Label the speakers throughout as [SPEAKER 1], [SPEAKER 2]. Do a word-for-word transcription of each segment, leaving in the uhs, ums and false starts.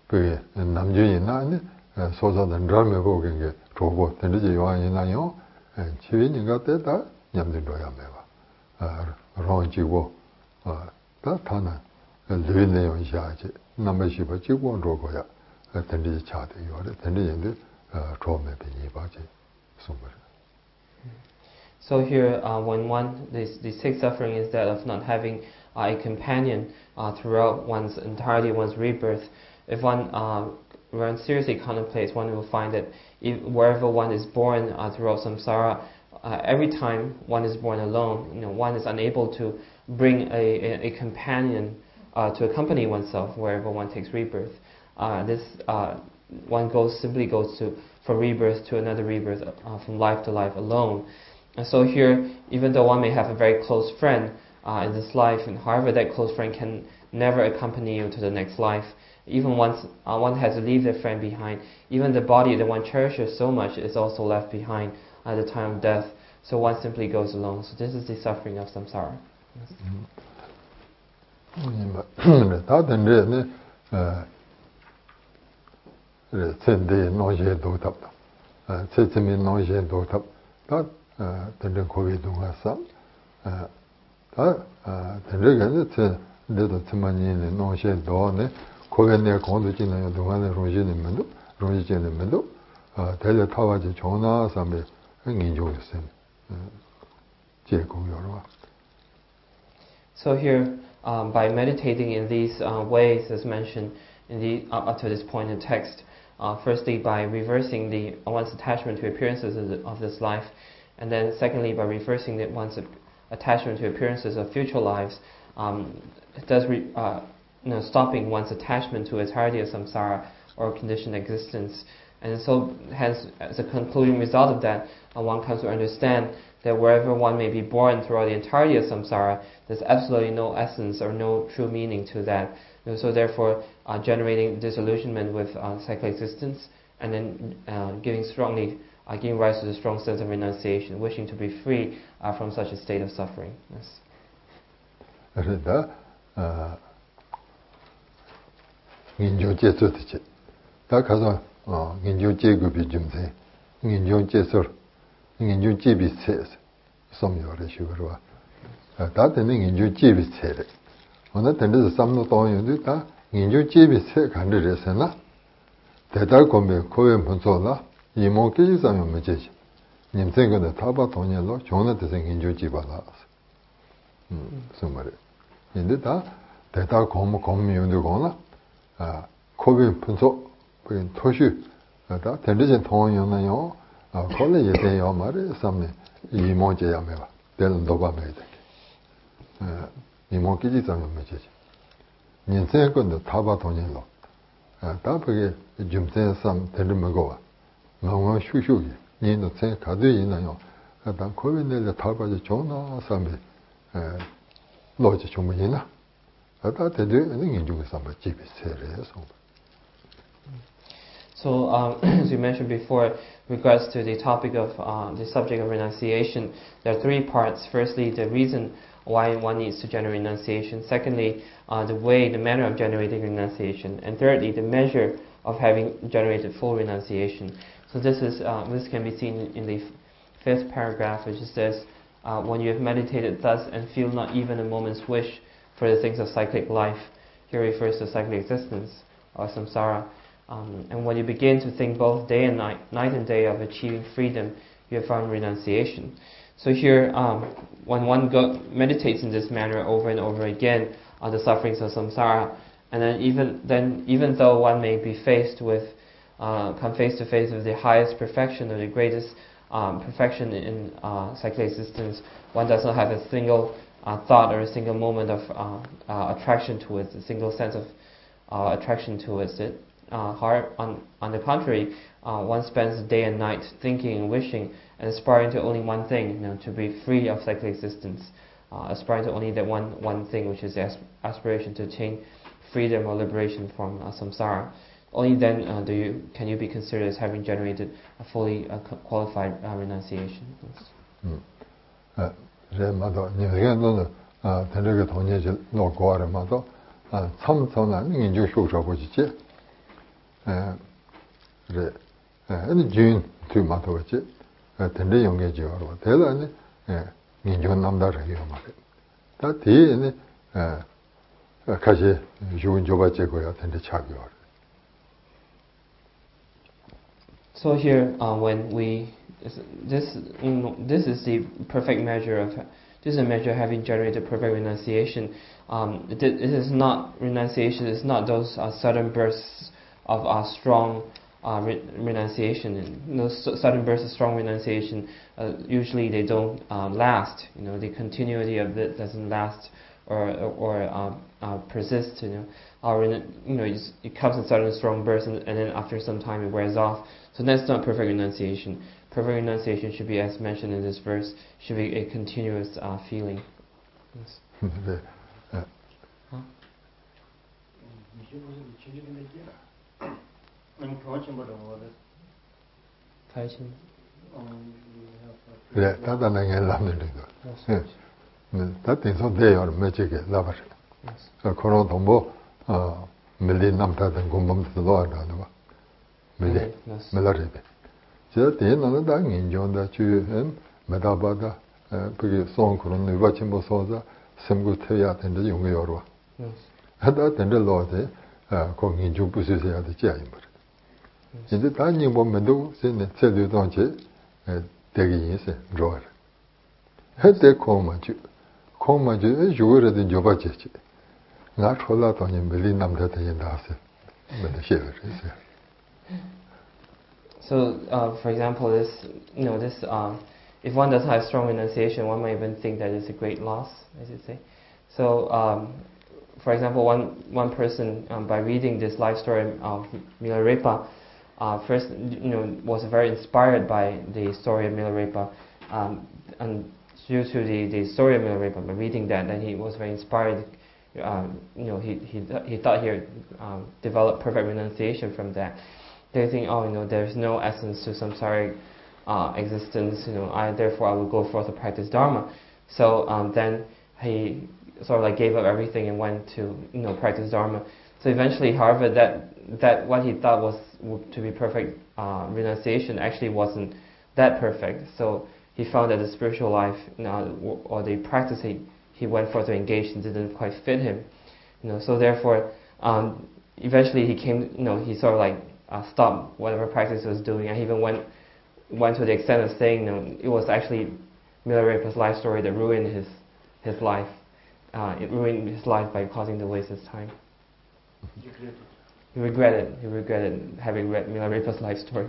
[SPEAKER 1] 그 남주이나 소소된 드라마 보는 게 좋고 근데 요한이나요 지인인가 때다 냠들어야 매와 아 론지고 아다 타나 르네 연샤지 남바시 버지고 로고야 근데 차대 요래 근데 인데 처음에 비니 바지 숨을.
[SPEAKER 2] So here, uh, when one, this, the sixth suffering is that of not having uh, a companion uh, throughout one's entirety, one's rebirth. If one, uh, one seriously contemplates, one will find that if, wherever one is born uh, throughout samsara, uh, every time one is born alone, you know, one is unable to bring a, a, a companion uh, to accompany oneself wherever one takes rebirth. Uh, this uh, one goes simply goes to from rebirth to another rebirth, uh, from life to life alone. And so here, even though one may have a very close friend uh, in this life, and however that close friend can never accompany you to the next life, even once uh, one has to leave their friend behind, even the body that one cherishes so much is also left behind at the time of death. So one simply goes alone. So this is the suffering of samsara.
[SPEAKER 1] tende kowe dunga sa ta tende gane de de tmani ne no she do ne kowe ne kondu jina yo dunga ne roji ne mendo roji jene mendo tele tawaji jona sa me ngin jo sem je ko yo.
[SPEAKER 2] So here, um, by meditating in these uh, ways, as mentioned in the uh, up to this point in text, uh, firstly by reversing the one's attachment to appearances of, the, of this life. And then secondly, by reversing the, one's attachment to appearances of future lives, um, it does re, uh, you know, stopping one's attachment to entirety of samsara or conditioned existence. And so, hence, as a concluding result of that, uh, one comes to understand that wherever one may be born throughout the entirety of samsara, there's absolutely no essence or no true meaning to that. And so therefore, uh, generating disillusionment with uh, cyclic existence, and then uh, giving strongly Uh, giving rise to the strong sense of renunciation, wishing to be free uh, from such a state of suffering. Yes.
[SPEAKER 1] 그래다 인조 제소듯이 다 가서 어 인조 제급이 좀돼 인조 제소 인조 제비세 섬요래 쉬거와 다 되는 인조 제비세래 오늘 된데서 삼노 동요도 다 인조 제비세 간들에서나 대달 공부 고연 본소나 이모 기지상은 뭐지? 님생근에 타바 돈이로 좋은 데 생긴 줄 집어라. 음, 정말. 근데 다 대다 공무 공미운도 거나 아, 코비 분소 그 토시 다 텔레전 통연나요. 아, 콜레에 대요 말에 삼네. 이모제야 매와. 되는 도바 매야 돼. 아, 이모 기지상은 뭐지? 님생근에 타바 돈이로 아, 다 그게 좀세 삼 되는 거고. 너무 슈슈기 니는 생 가도 있나요? 난 코빈들에 탈바지 좋나 삼에 에 로지 좀이나 아까 되는 인중에 삼바 집이 세래서.
[SPEAKER 2] So, um, as we mentioned before, regards to the topic of uh, the subject of renunciation, there are three parts. Firstly, the reason why one needs to generate renunciation. Secondly, uh, the way, the manner of generating renunciation. And thirdly, the measure of having generated full renunciation. So this is uh, this can be seen in the fifth paragraph, which says, uh, when you have meditated thus and feel not even a moment's wish for the things of cyclic life, here refers to cyclic existence or samsara. Um, and when you begin to think both day and night, night and day of achieving freedom, you have found renunciation. So here, um, when one go, meditates in this manner over and over again on the sufferings of samsara, and then even then, even though one may be faced with Uh, come face to face with the highest perfection or the greatest um, perfection in uh, cyclic existence, one does not have a single uh, thought or a single moment of uh, uh, attraction towards, a single sense of uh, attraction towards it. Uh, hard, on, on the contrary, uh, one spends day and night thinking and wishing and aspiring to only one thing, you know, to be free of cyclic existence, uh, aspiring to only that one one thing, which is the asp- aspiration to attain freedom or liberation from uh, samsara. Only then uh, do you can you be considered as having generated a fully uh, qualified uh, renunciation.
[SPEAKER 1] 아, 제마도 니가 아, 되게 돈이 놓고 와라마도 아, 참선한 인주 쇼셔 보시지. 에 아니 준 tu mato wachi tende yonge jiwa rwa tela ni nginjo namda ragyo mare ta ti ni kashi yuun joba che goya tende chagyo rwa.
[SPEAKER 2] So here uh, when we this you know, this is the perfect measure of this is a measure having generated perfect renunciation. Um, it, it is not renunciation. It's not those uh, sudden bursts of uh, strong uh, re- renunciation. And those sudden bursts of strong renunciation uh, usually they don't uh, last. You know, the continuity of it doesn't last or or uh, uh, persist. You know, or you know it comes in sudden strong bursts and, and then after some time it wears off. So that's not perfect renunciation. Perfect renunciation should be, as mentioned in this verse, should be a continuous uh, feeling. Yes. Huh?
[SPEAKER 1] 네, 다다는 게 남는데. 네, 다든서 돼요. 매직에 나버려. 그런 동보 어 밀리 남다든 공범도 넣어다는 거. 밀리. 밀라리베. 저 때는 다 인정다 주는 메다바다 그게 송 그런 의바친 뭐 소자 semgu teya tende yunga yorwa. Hada tende loode ko nginju pusu se yade jia yinbar. Yinde ta nyingbo mendu se ne tse du dongche degi yin se roar. Hade kong ma ju. Kong ma ju yuwa de joba che che. Nga chola to nyi meli namda te yin da se. Mende shever se.
[SPEAKER 2] So, uh, for example, this, you know, this, uh, if one doesn't have strong renunciation, one might even think that it's a great loss, as you say. So, um, for example, one one person, um, by reading this life story of Milarepa, uh, first, you know, was very inspired by the story of Milarepa, um, and due to the, the story of Milarepa, by reading that, then he was very inspired. Um, you know, he he he thought he would um, develop perfect renunciation from that. They think, oh, you know, there's no essence to samsaric uh, existence. You know, I therefore I will go forth to practice dharma. So um, then he sort of like gave up everything and went to you know practice dharma. So eventually, however, that that what he thought was to be perfect uh, renunciation actually wasn't that perfect. So he found that the spiritual life, you know, or the practice he he went forth to engage in didn't quite fit him. You know, so therefore, um, eventually he came. You know, he sort of like. Uh, stopped whatever practice he was doing, and he even went went to the extent of saying, you know, it was actually Milarepa's life story that ruined his his life. Uh, it ruined his life by causing to waste his time. He regretted. He regretted having read Milarepa's life story.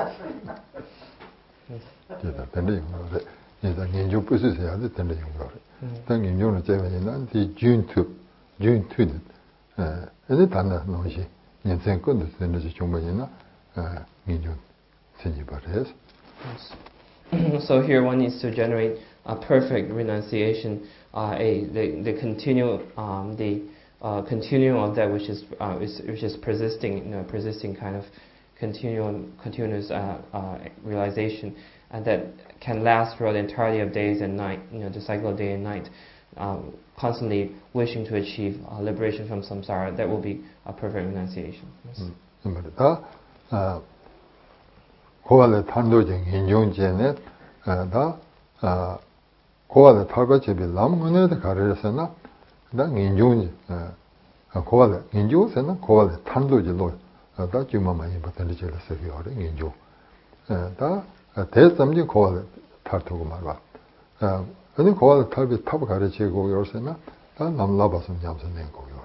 [SPEAKER 1] Yes.
[SPEAKER 2] So here one needs to generate a perfect renunciation, uh, a the the continue um, the uh, continuum of that which is, uh, is which is persisting, you know, persisting kind of continuum continuous uh, uh, realization, and that can last throughout the entirety of days and night, you know, the cycle of day and night. Um, constantly wishing to achieve uh, liberation from samsara, that will be a perfect renunciation. Yes.
[SPEAKER 1] Da koale tando jing injong jene da koale tarba chebi lam ngone de karesena da injong koale injong sena koale tando ji lo da juma ma yin batan je la se yore injong da te samji koale tarto ma ba 아니 고알 탑이 탑 가르치고 요새나 다 남라바서 냠선된 거요.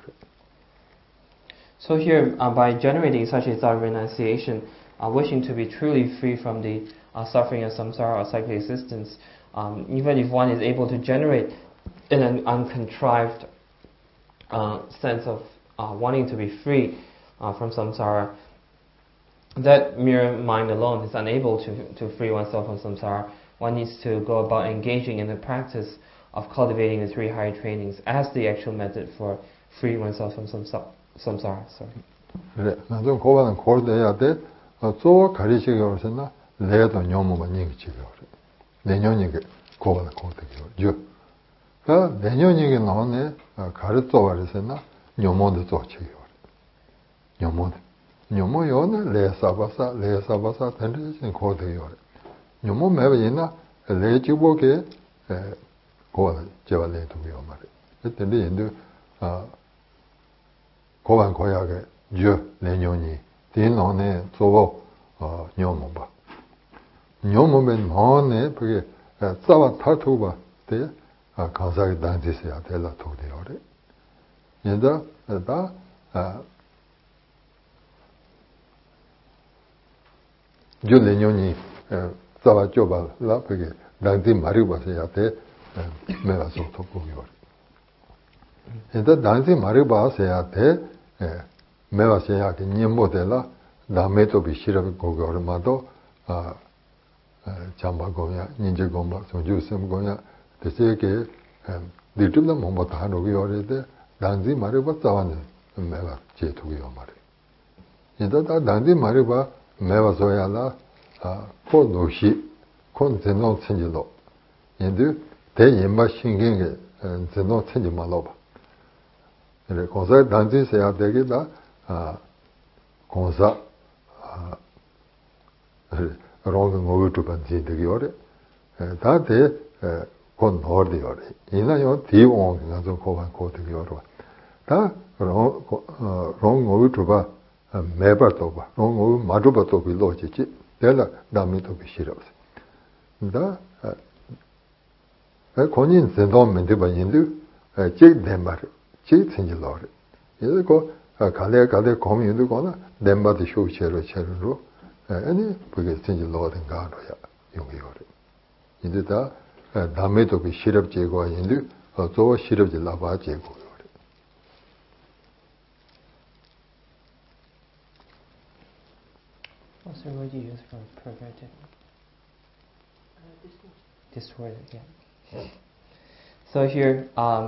[SPEAKER 2] So here, uh, by generating such a thought of renunciation, uh, wishing to be truly free from the uh, suffering of samsara or cyclic existence, um, even if one is able to generate in an uncontrived uh, sense of uh, wanting to be free uh, from samsara, that mere mind alone is unable to to free oneself from samsara. One needs to go about engaging in the practice of cultivating the three higher trainings as the actual method for freeing oneself from samsara. Sorry.
[SPEAKER 1] 그래, 나도 고반은 고려해야 돼. 또 가르치기 어서나 내도 녀모가 얘기치기 어려. 내년이 고반은 고르기요. 그 내년이 나오네 가르쳐 버려서나 녀모도 또 치기 어려. 녀모. nyomo yona le sabasa le sabasa tende sin ko de yore nyomo mebe yina le jibo ke ko jewa le tu yo mare tende yindu a ko ban ko ya ge je le nyoni tin no ne zobo nyomo ba nyomo men mo ne pege tsawa tatu ba te kansa ge dan se ya te la tu de yore yinda da yo le nyoni tsawa choba la pege dangti mariba se ya te me la so to ko yore yinda dangti mariba se ya te me la se ya ke nyembo de la da me to bi shira ko yore ma do chamba go ya ninje go ma so ju sem go ya de se ke de tu la mo ba ta no yore de dangti mariba tsawa ne me la che tu yo mare yinda da dangti mariba 매와 소야라 아 코노시 콘테노 천지로 인도 대인마 신경에 전노 천지 말로바 그래 공사 단지세야 되게다 아 공사 아 로그 모두 반지 되게 오래 다데 콘 호르디 오래 이나요 디옹 가서 고반 고되게 오래 다 롱 모두 봐 매버도 봐. 너무 마주버도 빌로지지. 내가 남이도 비시러스. 다 에 권인 센도멘데 바인도 제 덴마르. 제 생길러래. 이거 갈래 갈래 고민도 거나 덴마도 쇼체로 체로 아니 그게 생길러든 가로야. 용이거래. 이제다 남이도 비시럽 제거 인도 저 시럽지 라바 제거.
[SPEAKER 2] What's the word you use for perverted? Uh, distorted. Distorted, yeah. So here, um,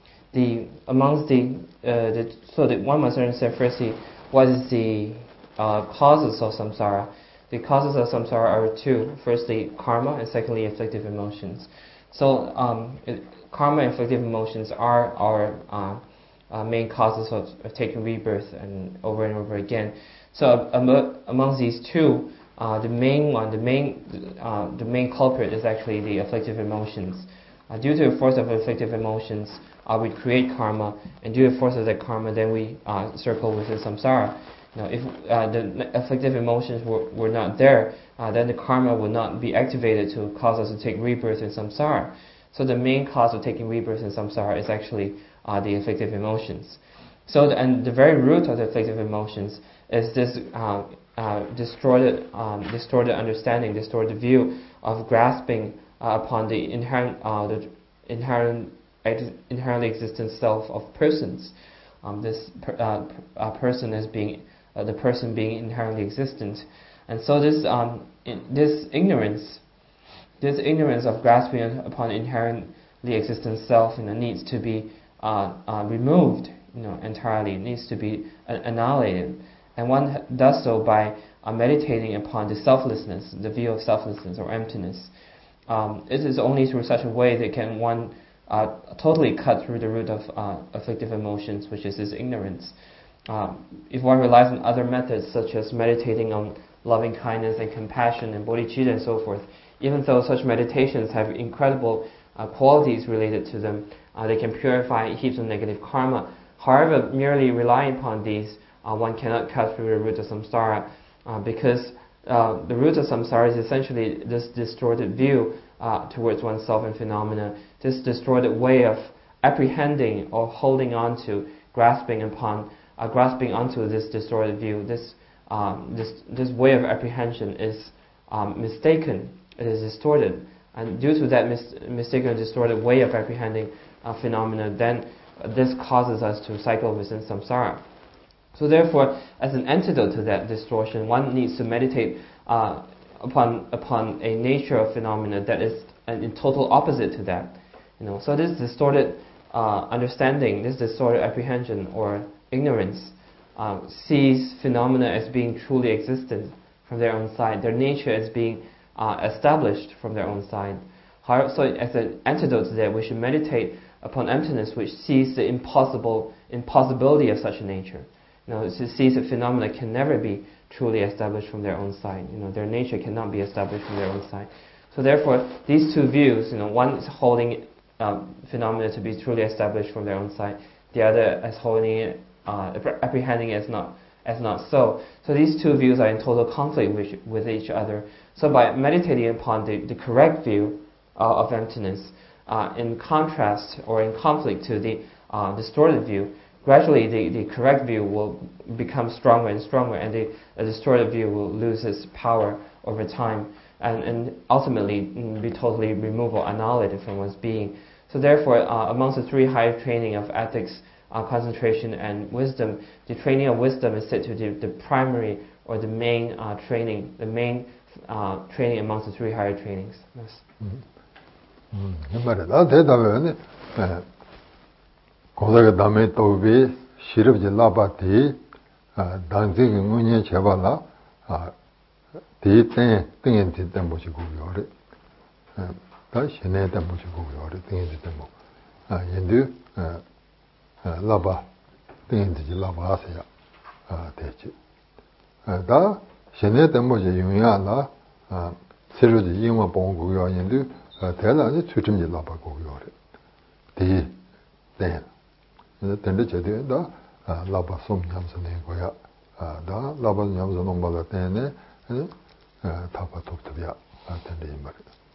[SPEAKER 2] the amongst the, uh, the so that one must understand firstly what is the uh, causes of samsara. The causes of samsara are two: firstly, karma, and secondly, afflictive emotions. So, um, it, karma and afflictive emotions are our uh, uh, main causes of, of taking rebirth and over and over again. So um, amongst these two, uh, the main one, the main, uh, the main culprit is actually the afflictive emotions. Uh, due to the force of afflictive emotions, uh, we create karma, and due to the force of that karma, then we uh, circle within samsara. Now, if uh, the afflictive emotions were, were not there, uh, then the karma would not be activated to cause us to take rebirth in samsara. So the main cause of taking rebirth in samsara is actually uh, the afflictive emotions. So, the, and the very root of the afflictive emotions is this uh, uh, distorted, um, distorted understanding, distorted view of grasping uh, upon the inherent, uh, the inherent, inherently existent self of persons. Um, this per, uh, uh, person as being uh, the person being inherently existent, and so this um, in, this ignorance, this ignorance of grasping upon inherently existent self, you know, needs to be uh, uh, removed, you know, entirely. It needs to be annihilated. And one does so by uh, meditating upon the selflessness, the view of selflessness or emptiness. Um, it is only through such a way that can one uh, totally cut through the root of uh, afflictive emotions, which is this ignorance. Um, if one relies on other methods, such as meditating on loving kindness and compassion and bodhicitta and so forth, even though such meditations have incredible uh, qualities related to them, uh, they can purify heaps of negative karma. However, merely relying upon these, Uh, one cannot cut through the root of samsara uh, because uh, the root of samsara is essentially this distorted view uh, towards oneself and phenomena, this distorted way of apprehending or holding on to, grasping upon, uh, grasping onto this distorted view. This um, this this way of apprehension is um, mistaken. It is distorted, and due to that mis- mistaken and distorted way of apprehending uh, phenomena, then uh, this causes us to cycle within samsara. So therefore, as an antidote to that distortion, one needs to meditate uh, upon upon a nature of phenomena that is in total opposite to that. You know, so this distorted uh, understanding, this distorted apprehension or ignorance, uh, sees phenomena as being truly existent from their own side, their nature as being uh, established from their own side. However, so as an antidote to that, we should meditate upon emptiness, which sees the impossible impossibility of such a nature. You know, to see that phenomena can never be truly established from their own side. You know, their nature cannot be established from their own side. So therefore, these two views, you know, one is holding uh, phenomena to be truly established from their own side, the other as holding it, uh, apprehending it as not as not so. So these two views are in total conflict with, with each other. So by meditating upon the, the correct view uh, of emptiness, uh, in contrast or in conflict to the uh, distorted view, gradually the, the correct view will become stronger and stronger, and the, the distorted view will lose its power over time, and, and ultimately be totally removed or annihilated from one's being. So therefore, uh, amongst the three higher training of ethics, Uh, concentration and wisdom, the training of wisdom is said to be the primary or the main uh, training, the main uh, training amongst the three higher trainings. Yes.
[SPEAKER 1] 말이다. 대답은 고사가 담에 또비 시럽지 라바티 당직의 문제 제발라 대때 등에 됐던 것이 고요래. 다 신의 때 것이 고요래. 등에 됐던 거. 아, 인도 라바 등인지 라바세야 아 되지 다 신의 때문에 용야라 아 새로지 이용만 본 거요 아닌데 대단히 추침지 라바 거요래 대 네. 근데 근데 제대로 아 라바 솜 냠선의 거야 아다 라바 냠선 넘발할 때네 아 타바 독트비야 아 된대 이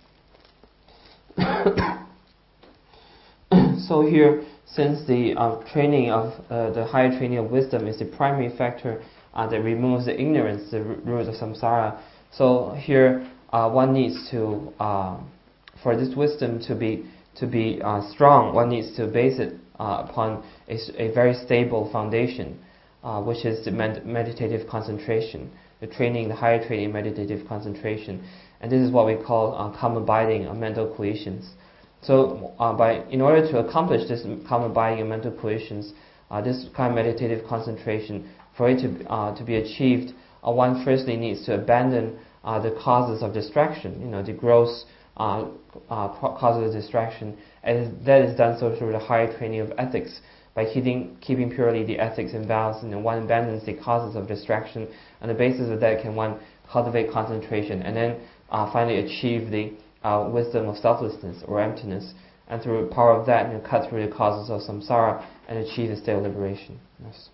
[SPEAKER 1] 말이다.
[SPEAKER 2] So here, since the uh, training of uh, the higher training of wisdom is the primary factor uh, that removes the ignorance, the root of samsara, so here uh, one needs to, uh, for this wisdom to be to be uh, strong, one needs to base it uh, upon a, a very stable foundation, uh, which is the med- meditative concentration, the training, the higher training, meditative concentration, and this is what we call uh, calm abiding of mental cohesions. So, uh, by in order to accomplish this calm abiding of mental cohesions, uh, this kind of meditative concentration, for it to uh, to be achieved, uh, one firstly needs to abandon uh, the causes of distraction. You know, the gross uh, uh, causes of distraction, and that is done so through the higher training of ethics. By keeping keeping purely the ethics in balance, you know, one abandons the causes of distraction. On the basis of that, can one cultivate concentration, and then uh, finally achieve the Uh, wisdom of selflessness or emptiness, and through the power of that, you know, cut through the causes of samsara and achieve the state of liberation. Yes.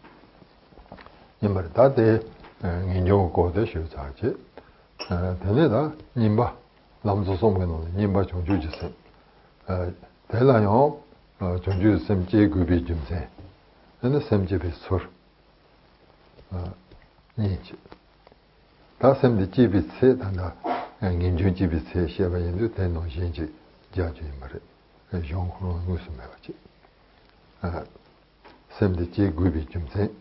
[SPEAKER 1] nimba da de nginjo ko de shu cha ji de da nimba lam zo som no nimba chung ju ji se de la yo chung ju sem ji gu bi jim se ne sem ji bi sur ni ji da sem de ji bi se da na nginjo ji bi se she ba yin de no shin ji ja ji ma re yong hu no su me ba ji sem de ji gu bi jim se.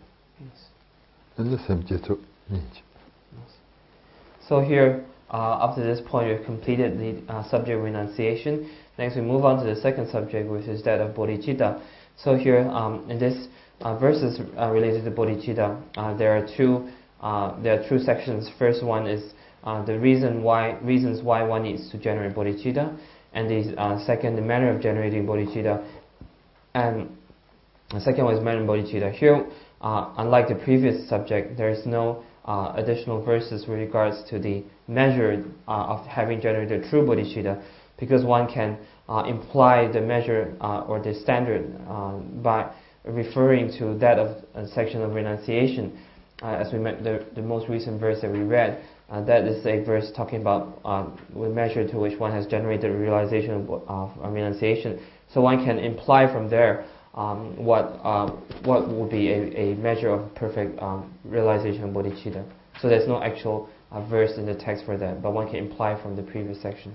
[SPEAKER 2] So here, uh, up to this point, we've completed the uh, subject of renunciation. Next, we move on to the second subject, which is that of bodhicitta. So here, um, in this uh, verses uh, related to bodhicitta, uh, there are two uh, there are two sections. First one is uh, the reason why reasons why one needs to generate bodhicitta, and the uh, second, the manner of generating bodhicitta, and the second one is manner of bodhicitta. Here, Uh, unlike the previous subject, there is no uh, additional verses with regards to the measure uh, of having generated true bodhicitta, because one can uh, imply the measure uh, or the standard uh, by referring to that of a section of renunciation. Uh, as we met the, the most recent verse that we read, uh, that is a verse talking about uh, the measure to which one has generated realization of, of renunciation. So one can imply from there Um, what uh, what would be a, a measure of perfect um, realization of bodhicitta. So there's no actual uh, verse in the text for that, but one can imply from the previous section.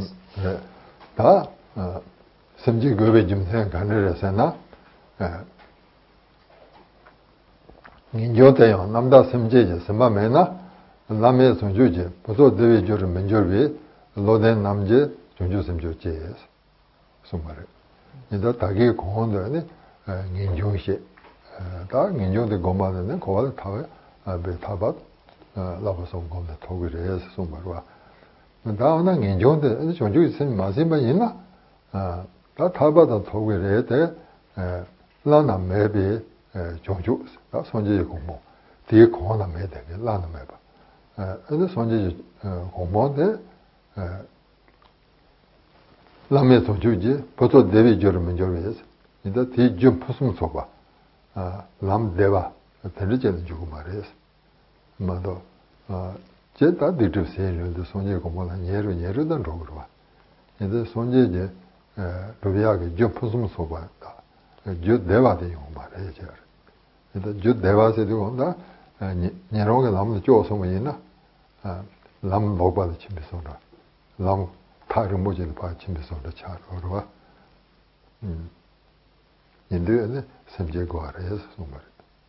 [SPEAKER 1] 다 섬지 그베 좀 생각하려서나 인조대요 남다 섬지지 섬마매나 남의 손주지 보도 대외 조를 면절비 로된 남제 존주 섬주지에서 숨말을 이제 다기 공원들에 인종시 다 인종의 고마는 고발 타와 베 타바 라고서 공대 토그레스 숨말과 다음에 인종의 존주 있으면 마지막 있나 다 타바다 토그레데 라나 매비 종주 다 손제 공모 뒤에 공원나 매대 라는 매봐 에 손제 공모인데 라메 소주지 보통 대비 저러면 저러면서 이제 뒤좀 푸스면 줘봐 람 대바 들리지는 주고 말이에요 맞아 제가 디트세를 손제 공모는 예로 예로던 로그로 와 이제 손제제 로비아게 좀 푸스면 줘봐 주 대바대 용 말이에요 이제 주 대바세도 온다 니로가 남도 줘서 뭐이나 람 먹바도 침비서라 람 타르 모질 바 침비서라 차로와 음 인도에 semje고 알아서 정말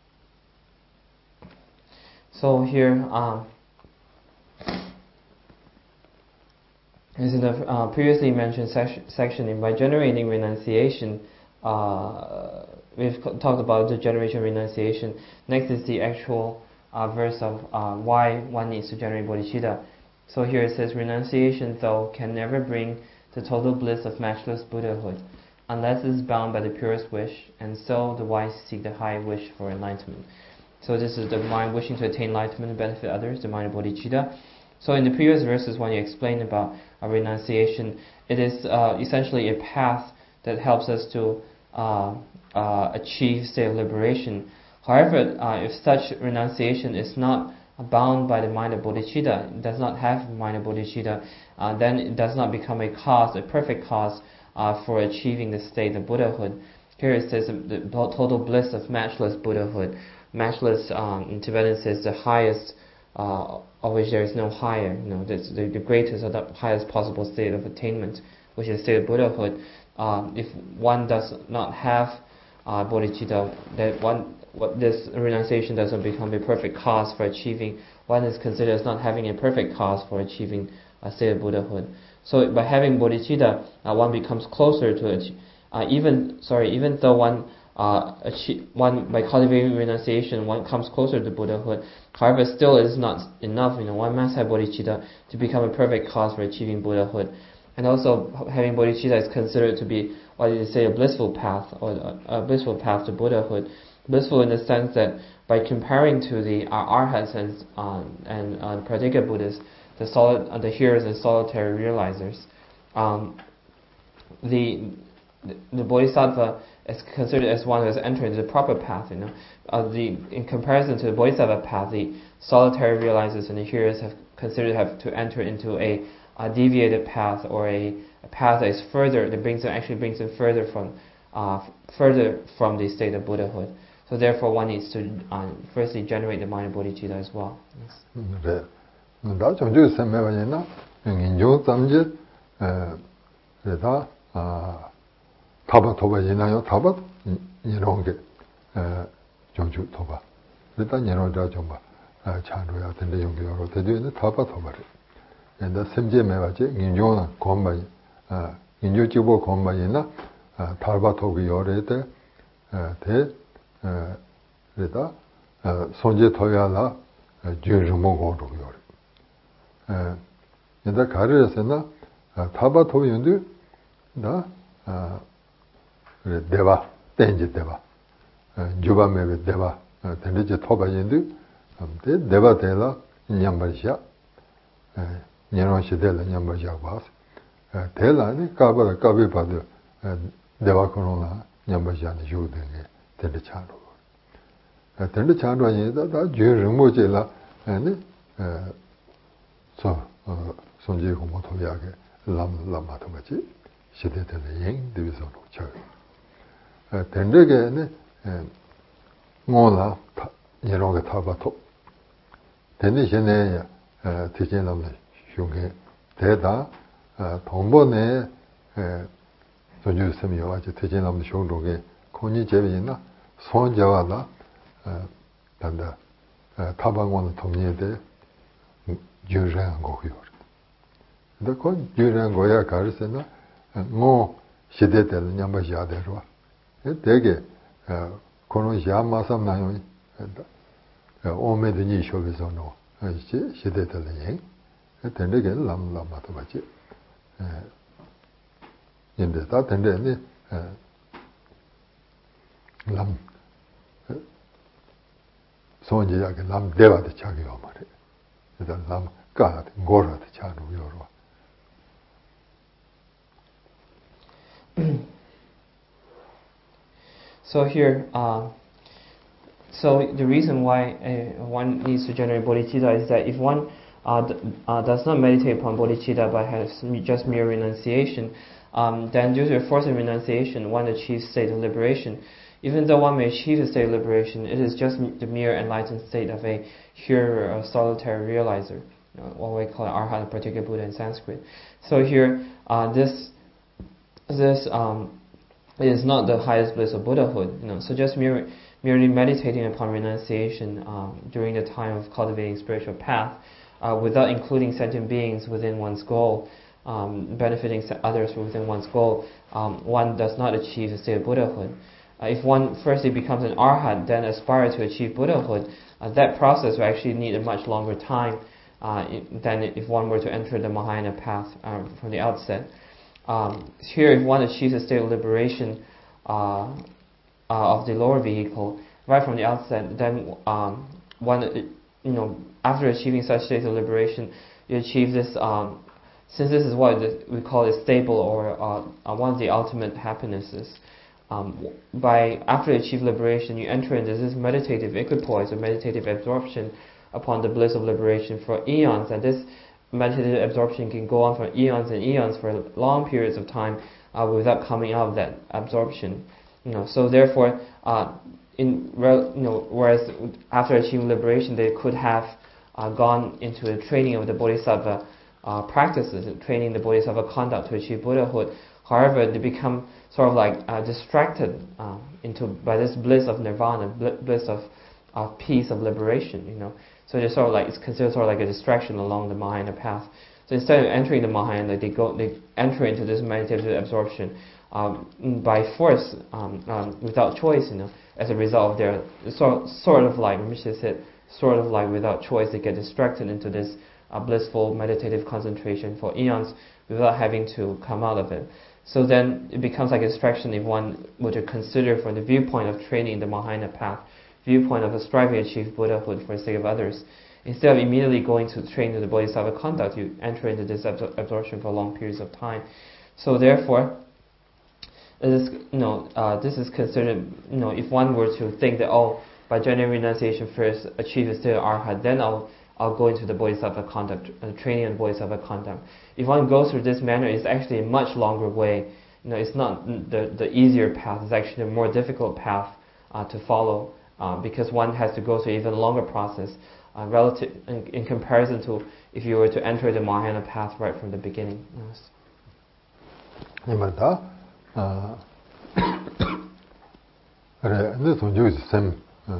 [SPEAKER 2] So here um as in the uh, previously mentioned section, section by generating renunciation uh, we've talked about the generation of renunciation. Next is the actual uh, verse of uh, why one needs to generate bodhicitta. So here it says, renunciation though can never bring the total bliss of matchless Buddhahood, unless it is bound by the purest wish, and so the wise seek the high wish for enlightenment. So this is the mind wishing to attain enlightenment and benefit others, the mind of bodhicitta. So in the previous verses, when you explained about uh, renunciation, it is uh, essentially a path that helps us to uh, uh, achieve state of liberation. However, uh, if such renunciation is not bound by the mind of bodhicitta, it does not have the mind of bodhicitta, uh, then it does not become a cause, a perfect cause uh, for achieving the state of Buddhahood. Here it says the total bliss of matchless Buddhahood. Matchless, um, in Tibetan says the highest, uh, of which there is no higher. You know, the, the greatest or the highest possible state of attainment, which is the state of Buddhahood. Uh, if one does not have uh, bodhicitta, that one what this renunciation doesn't become a perfect cause for achieving. One is considered as not having a perfect cause for achieving a state of Buddhahood. So by having bodhicitta, uh, one becomes closer to it. Uh, even sorry, even though one uh, achieve, one by cultivating renunciation, one comes closer to Buddhahood. However, still it is not enough. You know, one must have bodhicitta to become a perfect cause for achieving Buddhahood. And also, having bodhicitta is considered to be what you say a blissful path, or a, a blissful path to Buddhahood. Blissful in the sense that by comparing to the uh, arhats and uh, and uh, pradika Buddhists, the solid, uh, the hearers and solitary realizers, um, the, the the bodhisattva is considered as one who has entered the proper path. You know, uh, the in comparison to the bodhisattva path, the solitary realizers and the hearers have considered have to enter into a, a deviated path, or a, a path that is further that brings them actually brings them further from uh, further from the state of Buddhahood. So therefore, one needs to uh, firstly generate the mind of bodhicitta as well. Yes.
[SPEAKER 1] 다 정주 semmevanina 인조 잠제 에다 아 타바 토바이나요 타바 이런 게 정주 토바 일단 이런다 좀 봐. 아 차로야 근데 여기 여러 대도에는 타바 토바래. 근데 semje 매바지 인조는 건바이 아 인조 지보 건바이나 타바 토기 요래데 대 그래다 손제 토야라 주르모고로 요래 에 근데 가르에서나 타바 토연도 나 그래 대바 땡지 대바 주바메베 대바 땡지 토바인도 근데 대바 대라 냠바시야 에 녀로시 대라 냠바시야 봐서 대라니 까바라 까비 봐도 대바 코로나 냠바시야는 주되게 땡지 차로 땡지 차로에다 다 주르모제라 아니 저 손지 공부 도약에 람 람마도 같이 시대들의 행 되어서 놓쳐. 덴데게는 뭐라 여러 개 타바토. 덴디션에 티진람의 흉게 대다 동번에 손주 스미와 같이 티진람의 흉록에 권이 제비나 손자와다 단다 타방원의 통일에 대해 유래한 거고요. 근데 그 유래한 거야 가르세나 뭐 시대 때는 냠바시야 되로. 되게 그런 야마삼 나요. 오메드니 쇼비서노. 이제 시대 때는 예. 되게 람람마도 맞지. 예. 근데 다 된대니 람 손지야게 남 대바데 차기요 말이야. 그래서 남 까한테 고라데 차로 요로.
[SPEAKER 2] So here, uh, so the reason why uh, one needs to generate bodhicitta is that if one uh, d- uh, does not meditate upon bodhicitta but has just mere renunciation, um, then due to the force of renunciation, one achieves state of liberation. Even though one may achieve a state of liberation, it is just the mere enlightened state of a pure uh, solitary realizer, you know, what we call arhat, particular Buddha in Sanskrit. So here, uh, this this um, is not the highest bliss of Buddhahood. You know, so just mere, merely meditating upon renunciation um, during the time of cultivating spiritual path, uh, without including sentient beings within one's goal, um, benefiting others within one's goal, um, one does not achieve the state of Buddhahood. Uh, if one firstly becomes an arhat, then aspire to achieve Buddhahood, uh, that process will actually need a much longer time uh, than if one were to enter the Mahayana path uh, from the outset. Um, here, if one achieves a state of liberation uh, uh, of the lower vehicle right from the outset, then um, one, you know, after achieving such states of liberation, you achieve this. Um, since this is what we call a stable or uh, one of the ultimate happinesses. Um, by after you achieve liberation, you enter into this meditative equipoise or meditative absorption upon the bliss of liberation for eons, and this meditative absorption can go on for eons and eons for long periods of time uh, without coming out of that absorption. You know, so therefore, uh, in you know, whereas after achieving liberation, they could have uh, gone into the training of the bodhisattva uh, practices, training the bodhisattva conduct to achieve Buddhahood. However, they become sort of like uh, distracted uh, into by this bliss of nirvana, bliss of, of peace, of liberation. You know. So it's sort of like it's considered sort of like a distraction along the Mahayana path. So instead of entering the Mahayana, they go they enter into this meditative absorption um, by force, um, um, without choice. You know, as a result of their sort sort of like Rinpoche said, sort of like without choice, they get distracted into this uh, blissful meditative concentration for eons without having to come out of it. So then it becomes like a distraction if one were to consider from the viewpoint of training the Mahayana path, viewpoint of striving to achieve Buddhahood for the sake of others. Instead of immediately going to train to the bodhisattva conduct, you enter into this absor- absorption for long periods of time. So therefore, it is, you know, uh, this is considered, you know, if one were to think that, oh, by generating renunciation first, achieve a state of arhat, then I'll I'll go into the bodhisattva conduct, uh, training on bodhisattva conduct. If one goes through this manner, it's actually a much longer way. You know, it's not the the easier path. It's actually a more difficult path uh, to follow uh, because one has to go through an even longer process uh, relative in, in comparison to if you were to enter the Mahayana path right from the beginning. Yes.
[SPEAKER 1] 이마다 아 그래 근데 손주스 샘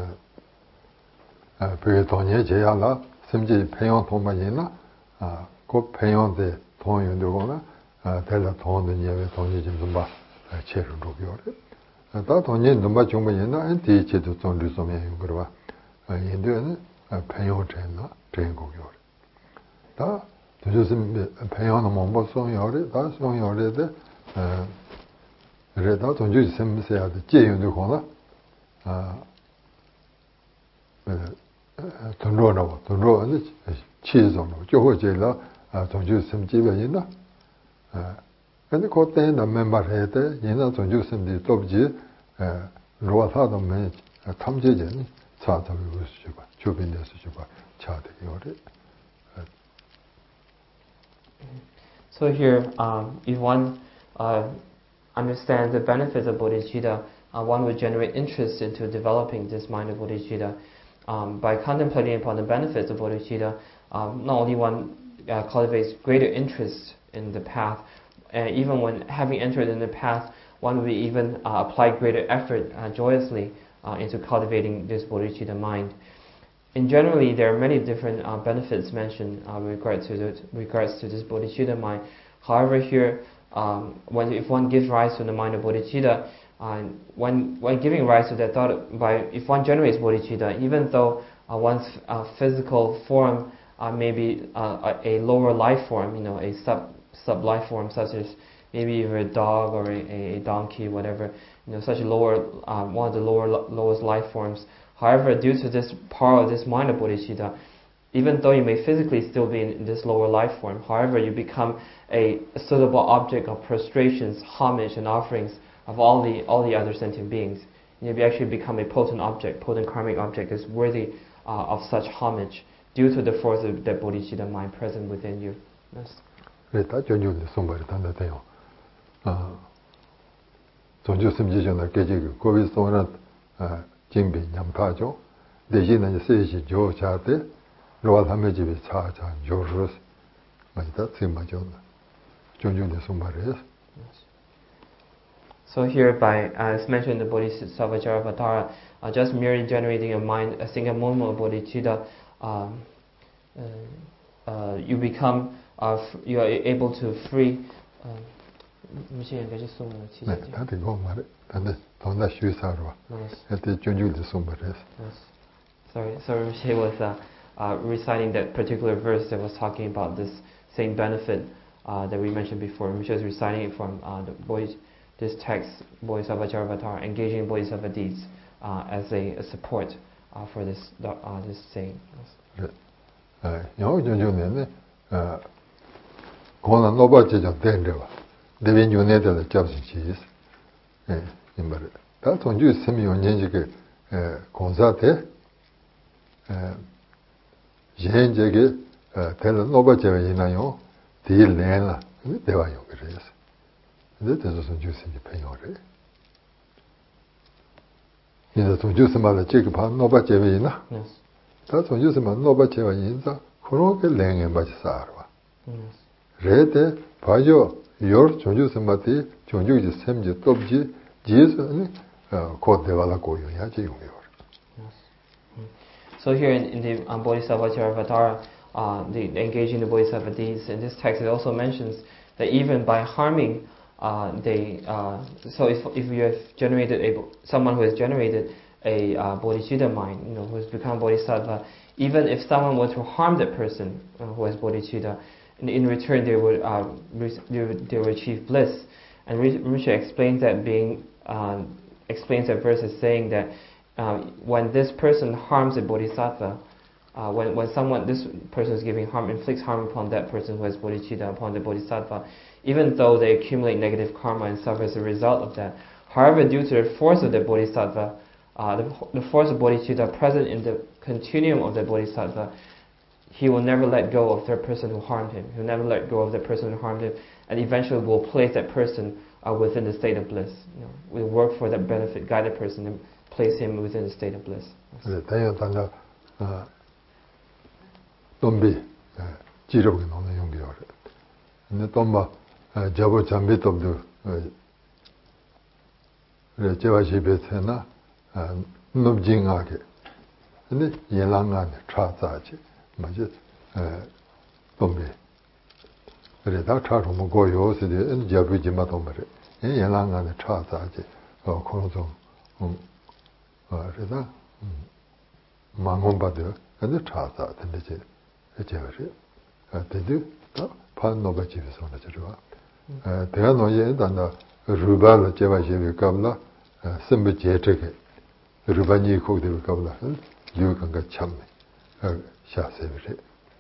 [SPEAKER 1] 어, 그 돈이 제야가 심지 배용 돈만이나 아, 그 배용대 돈이 되거나 아, 달라 돈은 예외 돈이 좀 봐. 체를 로비오래. 다 돈이 넘바 정말이나 엔티체도 좀 리소면 그러봐. 아, 인도에는 배용 되나 된거요. 다 도저스 배용은 못 벗어요래. 다 소요래데 어 그래도 돈이 샘세야 돼. 제용되거나 아 돈로라고 돈로는 치즈로 저거제라 돈주 심지변이나 아 근데 그때 남멤버해야 돼 얘는 돈주 심지 또지 로아사도 매 탐제제니 사다고 그러시고 주변에서 주고 차대요래.
[SPEAKER 2] So here, um, if one uh, understands the benefits of bodhicitta, uh, one would generate interest into developing this mind of bodhicitta. Um, by contemplating upon the benefits of bodhicitta, um, not only one uh, cultivates greater interest in the path, uh, even when having entered in the path, one will even uh, apply greater effort uh, joyously uh, into cultivating this bodhicitta mind. In generally, there are many different uh, benefits mentioned uh, with regard to the, regards to this bodhicitta mind. However, here, um, when if one gives rise to the mind of bodhicitta, Uh, when when giving rise to that thought, by if one generates bodhicitta, even though uh, one's uh, physical form uh, may be uh, a, a lower life form, you know, a sub sub life form such as maybe even a dog or a, a donkey, whatever, you know, such a lower uh, one of the lower lowest life forms. However, due to this power of this mind of bodhicitta, even though you may physically still be in this lower life form, however, you become a, a suitable object of prostrations, homage, and offerings of all the all the other sentient beings. And you actually become a potent object, potent karmic object is worthy uh, of such homage due to the force of that bodhicitta mind present within you. Yes.
[SPEAKER 1] Reta jonjunde sombari tanda tayo. Zonju simji jona keji kovi sonrat jingbi nyamkajo. Deji na seji jo chate. Roal hameji cha cha jorus. Majita simba jona. Jonjunde sombari.
[SPEAKER 2] So here, by as mentioned in the Bodhisattva Jaravatara, uh, just merely generating a mind, a single moment of bodhicitta, um, uh, uh, you become, uh, f- you are able to free. Uh, yes. Sorry, sorry, Rinpoche was uh, uh, reciting that particular verse that was talking about this same benefit uh, that we mentioned before. Rinpoche was reciting it from uh, the Bodhi. This text, Bodhisattva Jaravatara, engaging Bodhisattva deeds uh, as a, a support uh, for this uh, this saying.
[SPEAKER 1] That is also juicing the pain already. In the Tunjusama, the Chikapan, no Bachevina.
[SPEAKER 2] Yes.
[SPEAKER 1] That's when you say, no Bachevina, Kuroke Lang and Bachisarva. Rete, Pajo, your Tunjusamati, Tunju, Semji, Topji, Jesus, Cote de Valaco, Yaji.
[SPEAKER 2] So here in, in the um, Bodhisattva Jaravatara, uh, the, the engaging the Bodhisattva deeds, in this text it also mentions that even by harming Uh, they uh, so if if you have generated a someone who has generated a uh, bodhicitta mind, you know, who has become bodhisattva, even if someone were to harm that person uh, who has bodhicitta, in, in return they would uh, re- they would they would achieve bliss. And Rinpoche explains that being uh, explains that verse as saying that uh, when this person harms a bodhisattva, uh, when when someone this person is giving harm inflicts harm upon that person who has bodhicitta upon the bodhisattva, even though they accumulate negative karma and suffer as a result of that. However, due to the force of the bodhisattva, uh, the, the force of bodhicitta present in the continuum of the bodhisattva, he will never let go of the person who harmed him. He will never let go of the person who harmed him, and eventually will place that person uh, within the state of bliss. You know, will work for that benefit, guide the person, and place him within the state of bliss.
[SPEAKER 1] Jabo Chambit of the Jewashi Betsena, Nubjingake, and the Yelangan Trazaji, Majid Tombi. Reda Tratum Goyo, and Jabu Jimatomere, and Yelangan Trazaji, or Konzon, Reda Mangombadu, and the Traza, and the Jewashi. They do. Pan no bachivis on the Chua. Teano Yen and Rubal Jevashi Kabla, Simba Jetrike, Rubani Cook de Kabla, you can get chummy, Shasevere.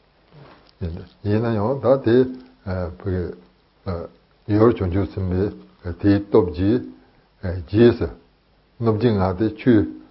[SPEAKER 1] Yena, that day, your Chunjusim, a tea top G, Jesus, Nobjing at the Chu,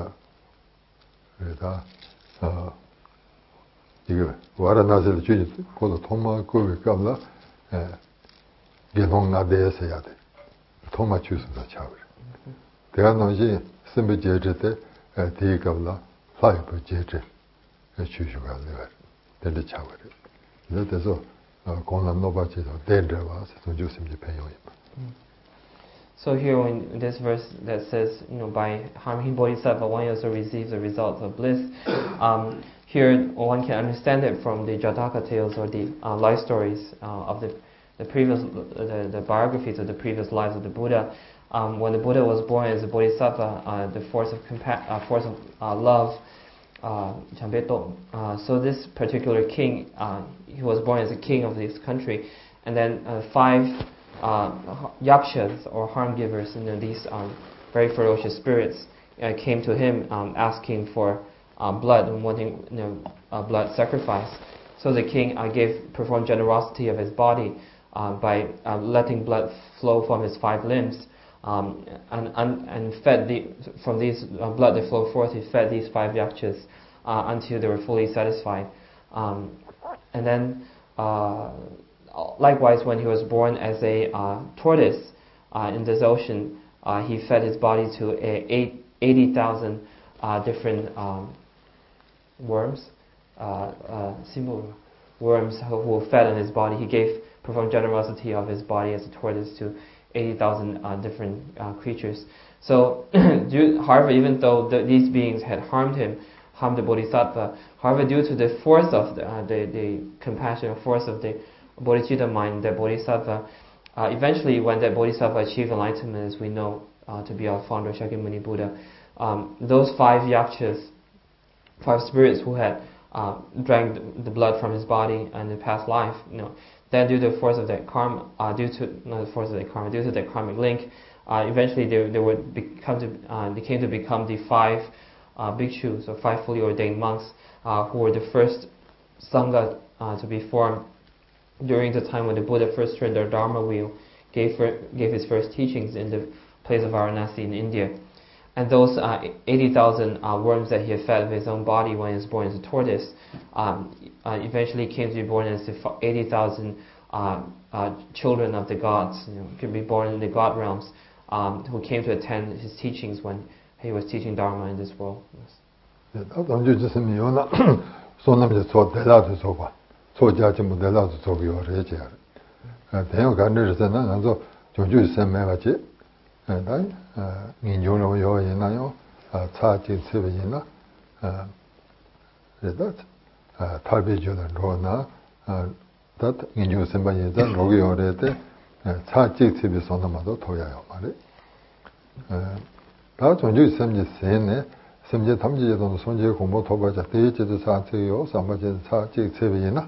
[SPEAKER 1] Varanasi Chujit, called Toma Kubikabla, Gilong Ades Yade, Toma Chus the Chavi. There are no G, Simba Jete, Tikabla, five per Jete, a Chusuga liver, then the Chavi. That is all. Kona Nobachi, danger was to use him to pay him.
[SPEAKER 2] So here in this verse that says, you know, by harming bodhisattva, one also receives the results of bliss. Um, here one can understand it from the Jataka tales or the uh, life stories uh, of the the previous the, the biographies of the previous lives of the Buddha. Um, when the Buddha was born as a bodhisattva, uh, the force of compa- uh, force of uh, love, uh, Chambeto. Uh, so this particular king, uh, he was born as a king of this country, and then uh, five. Uh, yakshas or harm givers, you know, these um, very ferocious spirits uh, came to him um, asking for uh, blood and wanting you know, uh, blood sacrifice. So the king uh, gave performed generosity of his body uh, by uh, letting blood flow from his five limbs, um, and, and and fed the from these uh, blood that flowed forth. He fed these five yakshas uh, until they were fully satisfied. Um, and then, uh, likewise, when he was born as a uh, tortoise uh, in this ocean, uh, he fed his body to a eight, eighty thousand uh, different um, worms, uh, uh, simple worms who, who fed on his body. He gave performed generosity of his body as a tortoise to eighty thousand uh, different uh, creatures. So, due, however, even though the, these beings had harmed him, harmed the Bodhisattva, however, due to the force of the, uh, the, the compassion, force of the bodhicitta mind, the Bodhisattva, uh, eventually when that Bodhisattva achieved enlightenment, as we know uh, to be our founder, Shakyamuni Buddha, um, those five yakshas, five spirits who had uh, drank the blood from his body in the past life, you know, then due to the force of that karma, uh, due to not the force of that karma, due to that karmic link, uh, eventually they they would become to uh, they came to become the five uh, bhikshus, or five fully ordained monks, uh, who were the first sangha uh, to be formed during the time when the Buddha first turned the Dharma wheel, gave for, gave his first teachings in the place of Varanasi in India. And those uh, eighty thousand uh, worms that he had fed of his own body when he was born as a tortoise, um, uh, eventually came to be born as the eighty thousand uh, uh, children of the gods, you know, could be born in the god realms, um, who came to attend his teachings when he was teaching Dharma in this world. Yes.
[SPEAKER 1] dāi ngīnyō rō yō yinā yō cā jī cīvī yinā rīdāt tārbī jō dā rō nā dāt ngīnyō sīmbā yinā rō yō rē tē cā jī cīvī sōnā mā tō tōyā yō mā rī dā chōng jū sīm jī sīn nē sīm jī tam jī jī tō sōng jī gōng bō tō bā jā tē jī jī cā cīvī yō sāmbā jī cā jī cīvī yinā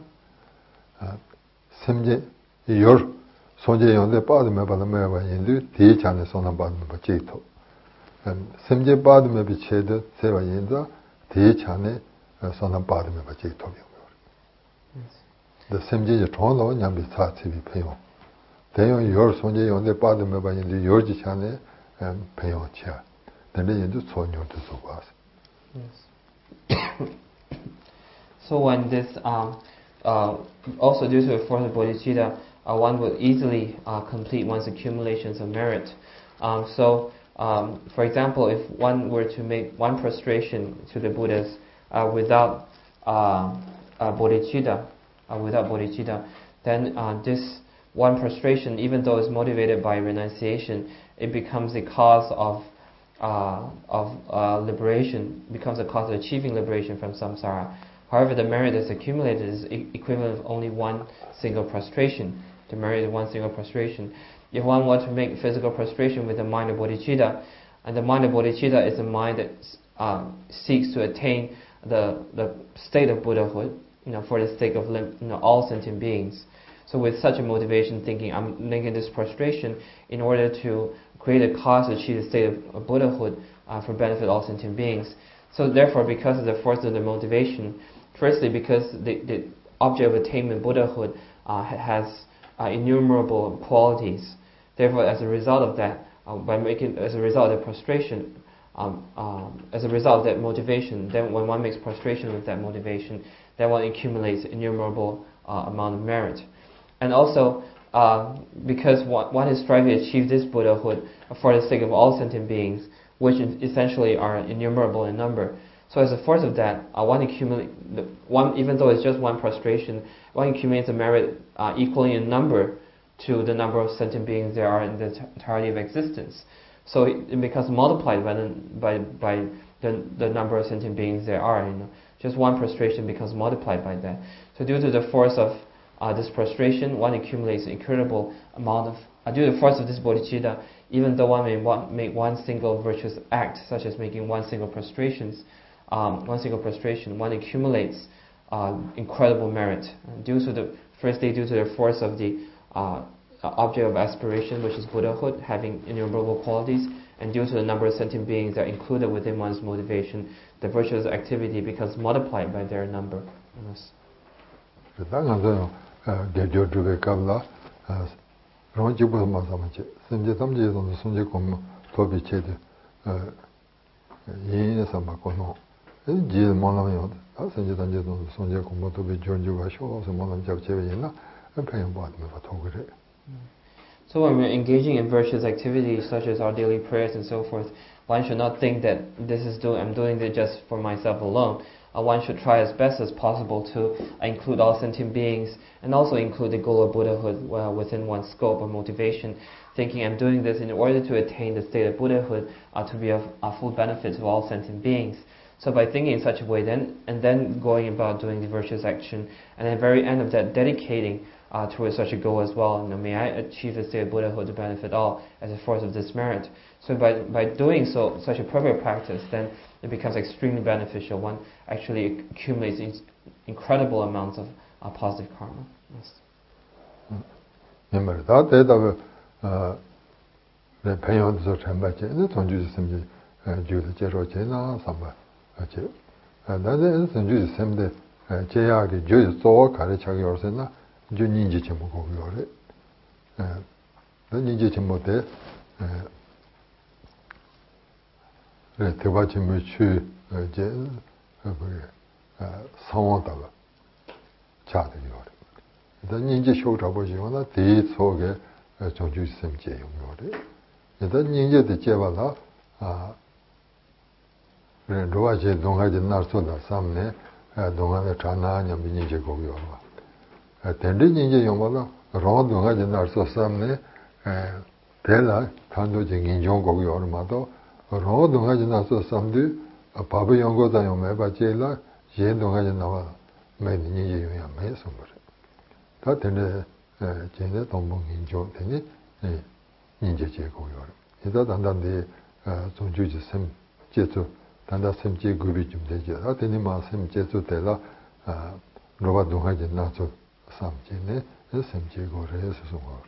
[SPEAKER 1] sīm jī yōr 손제 연대 빠드메 바드메 바인도 대찬에 손한 바드메 바제토 샘제 바드메 비체드 세바 인자 대찬에 손한 바드메 바제토 더 샘제 존도 냠비 사치비 페요 대요 요 손제 연대 바드메 바인도 요지 찬에 페요 차 근데 인도 손요도 소바스
[SPEAKER 2] So when this um uh also due to the force of bodhicitta, Uh, one would easily uh, complete one's accumulations of merit. Um, so, um, for example, if one were to make one prostration to the Buddhas uh, without uh, uh, bodhicitta, uh, without bodhicitta, then uh, this one prostration, even though it's motivated by renunciation, it becomes a cause of uh, of uh, liberation, becomes a cause of achieving liberation from samsara. However, the merit that's accumulated is e- equivalent of only one single prostration. The merit of one single prostration. If one were to make physical prostration with the mind of bodhicitta, and the mind of bodhicitta is a mind that um, seeks to attain the the state of Buddhahood, you know, for the sake of you know, all sentient beings. So with such a motivation, thinking I'm making this prostration in order to create a cause to achieve the state of, of Buddhahood uh, for benefit of all sentient beings. So therefore, because of the force of the motivation, firstly because the, the object of attainment, Buddhahood, uh, has Uh, innumerable qualities. Therefore, as a result of that, uh, by making, as a result of the prostration, um, um, as a result of that motivation, then when one makes prostration with that motivation, then one accumulates innumerable uh, amount of merit. And also, uh, because one, one is striving to achieve this Buddhahood for the sake of all sentient beings, which essentially are innumerable in number. So as a force of that, uh, one accumulate one, even though it's just one prostration, one accumulates a merit uh, equally in number to the number of sentient beings there are in the entirety of existence. So it, it becomes multiplied by the by by the the number of sentient beings there are. You know, just one prostration becomes multiplied by that. So due to the force of uh, this prostration, one accumulates an incredible amount of. Uh, due to the force of this bodhicitta, even though one may want, make one single virtuous act, such as making one single prostrations. Um, one single prostration, one accumulates uh, incredible merit. And due to the firstly, due to the force of the uh, object of aspiration, which is Buddhahood, having innumerable qualities, and due to the number of sentient beings that are included within one's motivation, the virtuous activity becomes multiplied by their number. Yes. So when we're engaging in virtuous activities such as our daily prayers and so forth, one should not think that this is do I'm doing this just for myself alone. Uh, one should try as best as possible to include all sentient beings and also include the goal of Buddhahood uh, within one's scope or motivation, thinking I'm doing this in order to attain the state of Buddhahood uh, to be of a full benefit to all sentient beings. So by thinking in such a way, then and then going about doing the virtuous action, and at the very end of that, dedicating uh, towards such a goal as well. You know, may I achieve the state of Buddhahood to benefit all as a force of this merit. So by by doing so, such a perfect practice, then it becomes extremely beneficial. One actually accumulates in incredible amounts of uh, positive karma. Yes.
[SPEAKER 1] Remember that that uh, the payout is tembache. The tonju simji jude jero jena samba. And that is the juice same day. Jayagi juice so carry chag yourself. You ninja chimoko yore. The ninja chimote. 대바치 무추 제 상원다가 자들이요. 일단 이제 쇼잡아지거나 대 속에 정주 심제 용요래. 일단 이제도 제발라 아 그래 로아제 동아제 나서다 삼네 동아의 자나냐 민이제 거기요. 근데 이제 용발라 로 동아제 나서 삼네 대라 단도적인 인종 거기요 얼마도 로 동아지 나서 삼두 바베 연구다 요매 바제라 예 동아지 나와 매니 예요야 매서 거래 다 되네 제네 동봉 인조 되니 예 인제 제고요 이다 단단데 존주지 셈 제조 단다 셈제 그룹이 좀 되죠 다 되니 마셈 제조 되라 로바 동아지 나서 삼제네 셈제 고래에서 소거.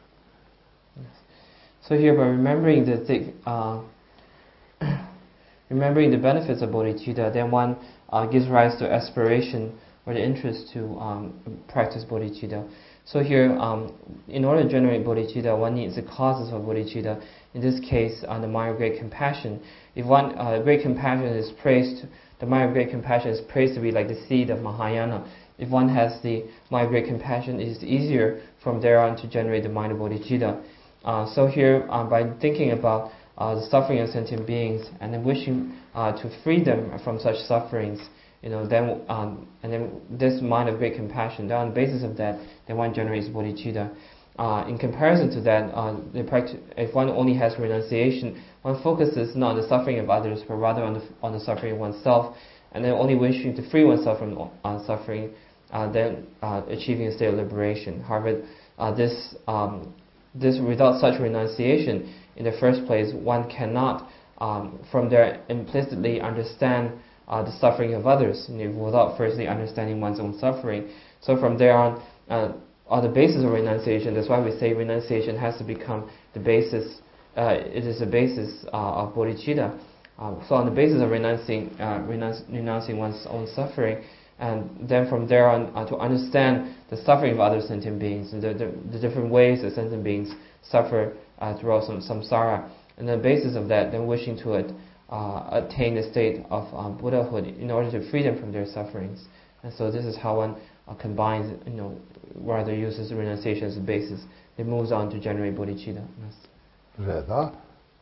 [SPEAKER 2] So here by remembering the thing, uh, remembering the benefits of bodhicitta, then one uh, gives rise to aspiration or the interest to um, practice bodhicitta. So here, um, in order to generate bodhicitta, one needs the causes of bodhicitta. In this case, uh, the mind of great compassion. If one uh, great compassion is praised, the mind of great compassion is praised to be like the seed of Mahayana. If one has the mind of great compassion, it is easier from there on to generate the mind of bodhicitta. Uh, so here, uh, by thinking about Uh, the suffering of sentient beings, and then wishing uh, to free them from such sufferings, you know, then um, and then this mind of great compassion. Then on the basis of that, then one generates bodhicitta. Uh, in comparison to that, uh, the practice, if one only has renunciation, one focuses not on the suffering of others, but rather on the on the suffering of oneself, and then only wishing to free oneself from uh, suffering, uh, then uh, achieving a state of liberation. However, uh, this um, this without such renunciation, in the first place, one cannot, um, from there, implicitly understand uh, the suffering of others, you know, without firstly understanding one's own suffering. So from there on, uh, on the basis of renunciation, that's why we say renunciation has to become the basis, uh, it is the basis uh, of bodhicitta. Uh, so on the basis of renouncing, uh, renunci- renouncing one's own suffering, and then from there on uh, to understand the suffering of other sentient beings, the, the, the different ways that sentient beings suffer Uh, throughout some samsara, and on the basis of that, then wishing to it, uh, attain the state of um, Buddhahood in order to free them from their sufferings. And so this is how one uh, combines, you know, rather uses renunciation as a basis. It moves on to generate bodhicitta.
[SPEAKER 1] Reda,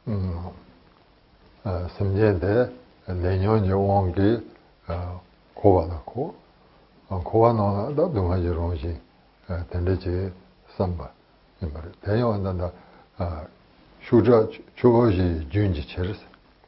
[SPEAKER 1] samjede lenyonje wongi kowa na ko, kowa na da dungaji rongji tendeji samba. Tenyo nanda 슈저 초고지 준지 체르스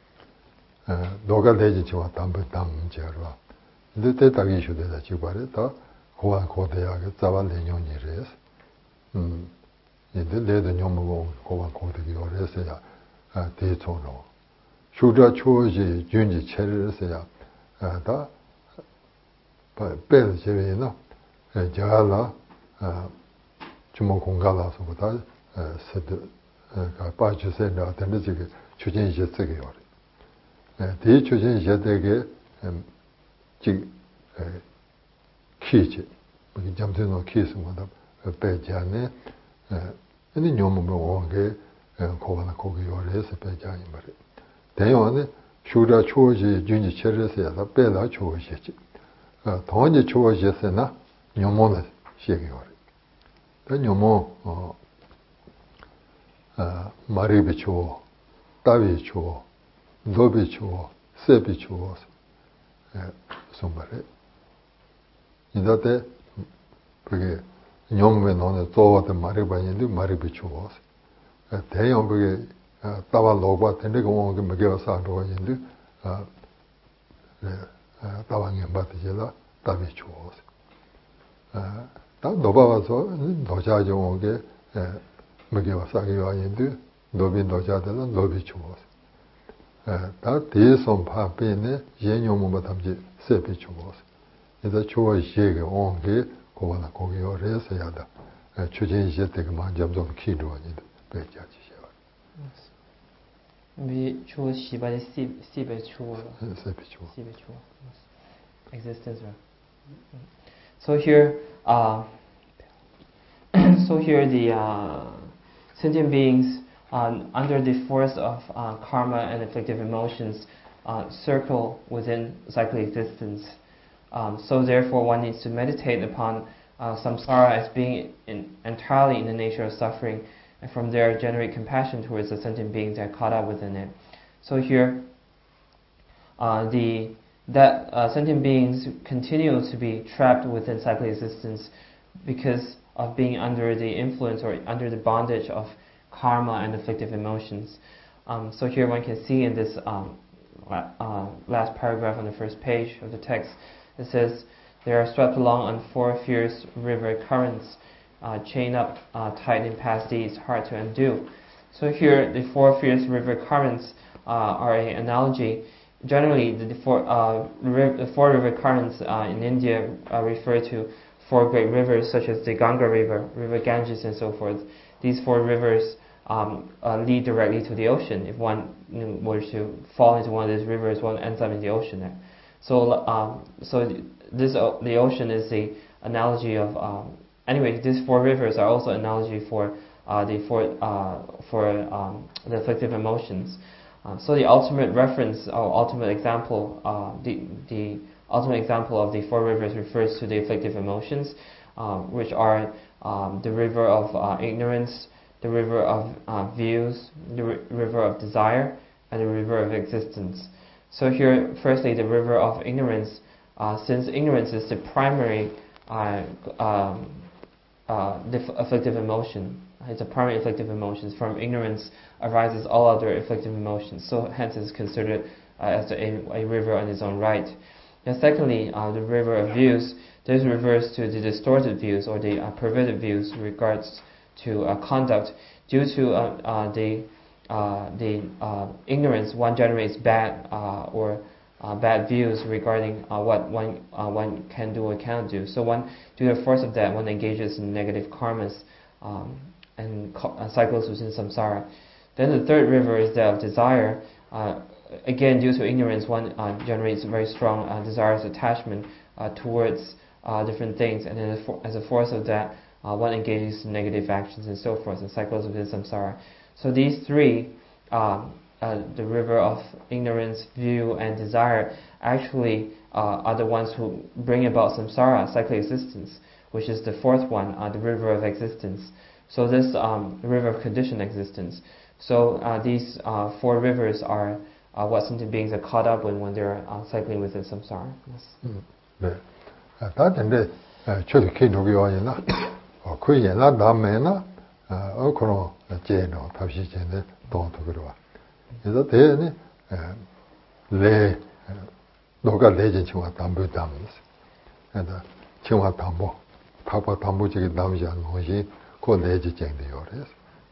[SPEAKER 1] 노가 되지 지와 담배 담제로 근데 대답이 쇼되다 지바레다 고안 고대야게 자반 내년이래스 음 이제 내도 녀모고 고안 고대기 오래서야 아 대초로 슈저 초고지 준지 체르스야 아다 배를 제외나 자라 아 주모 공간라서보다 세드 가 빠지세나 되는지 추진 이제 쓰게 요래. 에, 대 추진 이제 되게 지 키지. 뭐 잠들노 키스 뭐다 배자네. 에, 근데 녀mom에 오게 고가나 고기 요래서 배자이 말이. 대요네 슈라 초지 준지 체르세야 배다 초지지. 어, 동안지 초지세나 녀mom에 시게 요래. 그 녀모 어 아, 마리비초, 따비초, 노비초, 세비초, 에, somebody. 이다때 그게 뇽메 너네 또한테 마리바인데 마리비초. 대형 그게 따바 로바 텐데 그거 그 먹여서 로인데 아, 네, 따방에 받으실라 따비초. 아, 다 노바와서 노자죠 오게 먹여 사기가 아닌데 노비 노자들은 노비 주고 다 대선 파배네 예용뭐 담지 세비 주고 그래서 주어 시에 온게 고거나 고기 어려서야다 추진 이제 되게 많이 점점 키로 아닌데 배자지셔
[SPEAKER 2] 미 주어 시바의 시 시베 주어
[SPEAKER 1] 세비 주고
[SPEAKER 2] 시베 주어 existence. So here uh so here the uh sentient beings, uh, under the force of uh, karma and afflictive emotions, uh, circle within cyclic existence. Um, so therefore one needs to meditate upon uh, samsara as being in, entirely in the nature of suffering, and from there generate compassion towards the sentient beings that are caught up within it. So here, uh, the that uh, sentient beings continue to be trapped within cyclic existence because of being under the influence or under the bondage of karma and afflictive emotions. Um, so here one can see in this um, uh, last paragraph on the first page of the text, it says, they are swept along on four fierce river currents, uh, chained up uh, tight in past deeds, hard to undo. So here the four fierce river currents uh, are an analogy. Generally the, the, four, uh, the four river currents uh, in India uh, refer to four great rivers such as the Ganga River, River Ganges and so forth. These four rivers um, uh, lead directly to the ocean. If one you know, were to fall into one of these rivers, one ends up in the ocean there. So, um, so this uh, the ocean is the analogy of. Um, anyway, these four rivers are also analogy for uh, the four uh, for um, the afflictive emotions. Uh, so the ultimate reference or ultimate example, uh, the the ultimate example of the four rivers refers to the afflictive emotions, uh, which are um, the river of uh, ignorance, the river of uh, views, the r- river of desire, and the river of existence. So here, firstly, the river of ignorance, uh, since ignorance is the primary uh, um, uh, the f- afflictive emotion. It's a primary afflictive emotion. From ignorance arises all other afflictive emotions. So hence it's considered uh, as a, a river on its own right. And secondly, uh, the river of views, this refers to the distorted views or the uh, perverted views in regards to uh, conduct. Due to uh, uh, the uh, the uh, ignorance, one generates bad uh, or uh, bad views regarding uh, what one uh, one can do or cannot do. So one, due to the force of that, one engages in negative karmas um, and uh, cycles within samsara. Then the third river is that of desire. Uh, Again, due to ignorance, one uh, generates very strong uh, desires, attachment uh, towards uh, different things, and then as, for, as a force of that, uh, one engages in negative actions and so forth, and cycles within samsara. So these three, uh, uh, the river of ignorance, view, and desire, actually uh, are the ones who bring about samsara, cyclic existence, which is the fourth one, uh, the river of existence. So this um, river of conditioned existence. So uh, these uh, four rivers are Uh, what sentient beings are caught up in when they're uh, cycling within samsara. Yes.
[SPEAKER 1] 네. 다 근데 저도 기록이 와이나 어 그이나 다음에나 어 그런 제노 답시 제네 또 그러와. 그래서 대네 레 너가 내진 친구가 담보 담으면서 그래서 친구가 담보 파파 담보직이 남지 않는 것이 그 내지 쟁돼요. 그래서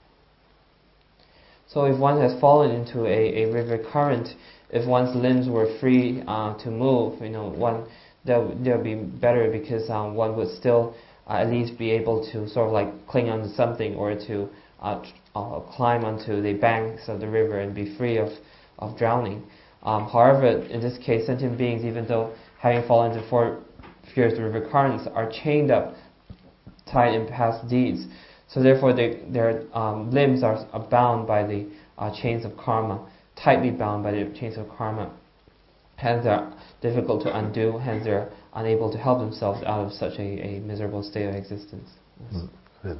[SPEAKER 2] So if one has fallen into a, a river current, if one's limbs were free uh, to move, you know, one that would be better because um, one would still uh, at least be able to sort of like cling on to something or to uh, uh, climb onto the banks of the river and be free of, of drowning. Um, however, in this case, sentient beings, even though having fallen into four fierce river currents, are chained up, tied in past deeds. So therefore, they, their um, limbs are, are bound by the uh, chains of karma, tightly bound by the chains of karma. Hence, they are difficult to undo. Hence, they are unable to help themselves out of such a, a miserable state of existence. Yes.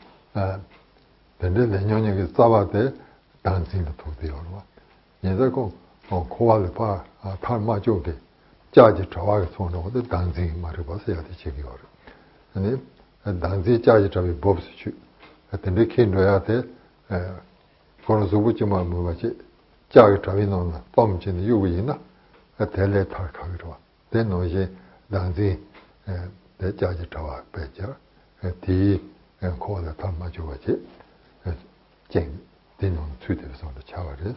[SPEAKER 1] 당시 자지 잡이 법수치 근데 킨도야테 고노수부지마 뭐지 자기 잡이 놓나 뻔진 유부이나 텔레 탈카기로 대노지 당시 대 자지 잡아 배죠 디 코를 담아줘지 쟁 되는 수대에서 차와를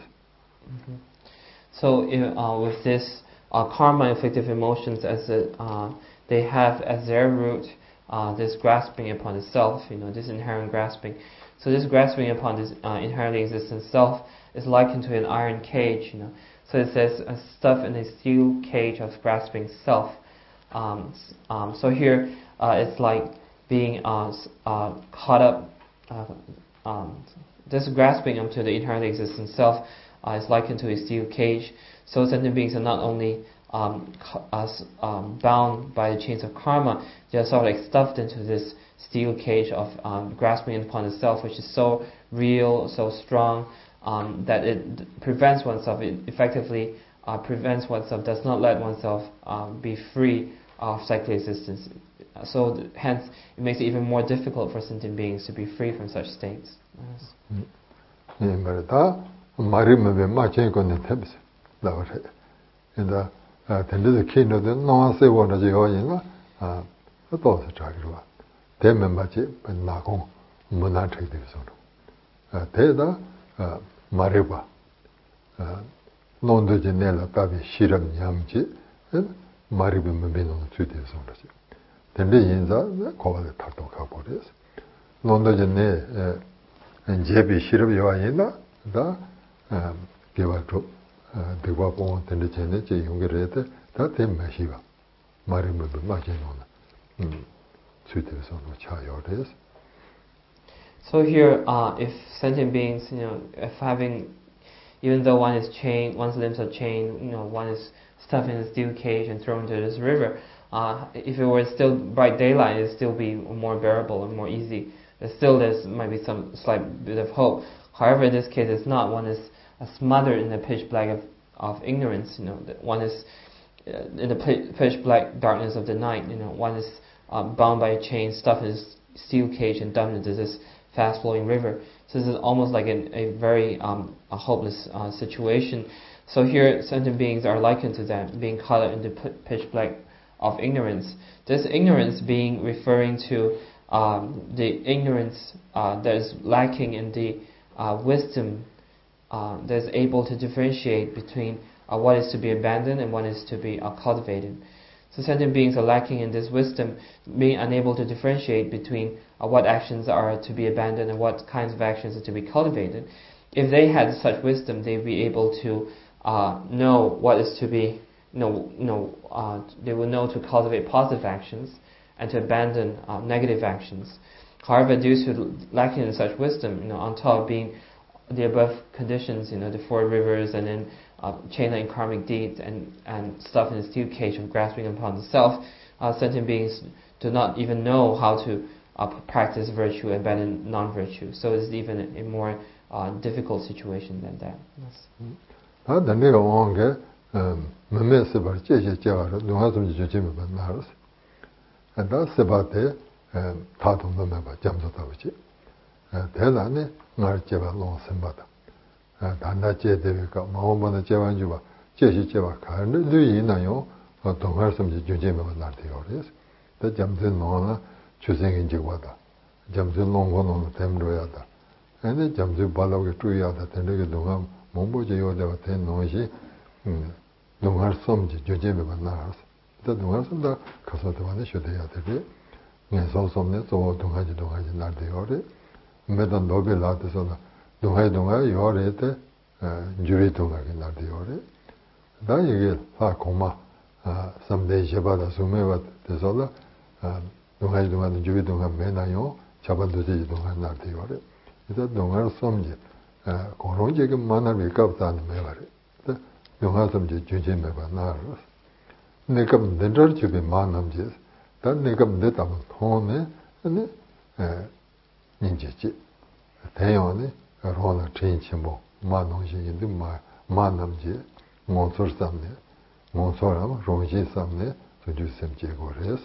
[SPEAKER 2] So uh, with this uh, karma afflictive emotions as a, uh, they have as their root Uh, this grasping upon the self, you know, this inherent grasping. So this grasping upon this uh, inherently existent self is likened to an iron cage, you know. So it says uh, stuff in a steel cage of grasping self. Um, um, so here uh, it's like being uh, uh, caught up. Uh, um, this grasping onto the inherently existent self uh, is likened to a steel cage. So sentient beings are not only Um, as, um, bound by the chains of karma, they are sort of like stuffed into this steel cage of um, grasping upon the self, which is so real, so strong, um, that it prevents oneself, it effectively uh, prevents oneself, does not let oneself um, be free of psychic existence. So th- hence, it makes it even more difficult for sentient beings to be free from such states.
[SPEAKER 1] Yes. tendenza che non se vuole giocare ah tutto si tragiva te membaci per na con mona tre di sono te da mareba non de nella tabi shiram nyamji mareba membeno tutti sono tende inza cover tarto ka boris non de ne jebi shiram yoina da gewato So
[SPEAKER 2] here, uh, if sentient beings, you know, if having, even though one is chained, one's limbs are chained, you know, one is stuffed in a steel cage and thrown into this river, uh, if it were still bright daylight, it'd still be more bearable and more easy. But still, there might be some slight bit of hope. However, in this case, it's not. One is smothered in the pitch black of, of ignorance. You know, one is uh, in the pitch black darkness of the night. You know, one is uh, bound by a chain, stuffed in a steel cage, and dumped into this fast-flowing river. So this is almost like an, a very um, a hopeless uh, situation. So here, sentient beings are likened to that, being caught in the pitch black of ignorance. This ignorance being referring to um, the ignorance uh, that is lacking in the uh, wisdom uh, that is able to differentiate between uh, what is to be abandoned and what is to be uh, cultivated. So sentient beings are lacking in this wisdom, being unable to differentiate between uh, what actions are to be abandoned and what kinds of actions are to be cultivated. If they had such wisdom, they'd be able to uh, know what is to be, you know, you know uh, they will know to cultivate positive actions and to abandon uh, negative actions. However, due to lacking in such wisdom, you know, on top of being the above conditions, you know, the four rivers and then uh, chain link karmic deeds and, and stuff in the steel cage of grasping upon the self, uh, sentient beings do not even know how to uh, practice virtue and abandon non-virtue. So it's even a, a more uh, difficult situation than that. Yes.
[SPEAKER 1] And that's about the Tatum Member Jamsatavici. Telani, Narjeva long Simbata. Tanda Che Devika, Mahomana Jevanjuva, Jeshi Jevaka, and Louis Nayo, or Tongarsam Jujima Nartioris. The Jamsin Nona choosing in Jiwada. Jamsin Longon on the Temdoyada. And the Jamsu Balawi Tuyada, Tenegudunga, Mombo Jio, ten Noji, Dongarsam Jujima Nars. The Dongarsam, Casatavani should they have to be. So some net or Dongaji Dongaji Nardiori. medan dobe la de so dunga dunga yore te juri dunga ke na de yore da ye fa koma samde jeba da sume wa de so la dunga dunga juri dunga me na yo chaban do je dunga na de yore ida dunga somje koron je ke mana be kap ta me wa re dunga somje juje me ba na ro ne kam den ro je be manam je dan ne kam de ta thone ne ninjeji 대연에 로나 체인치모 마노지인데 마 마남지 몬소르삼네 몬소람 로지삼네 소주셈제고레스.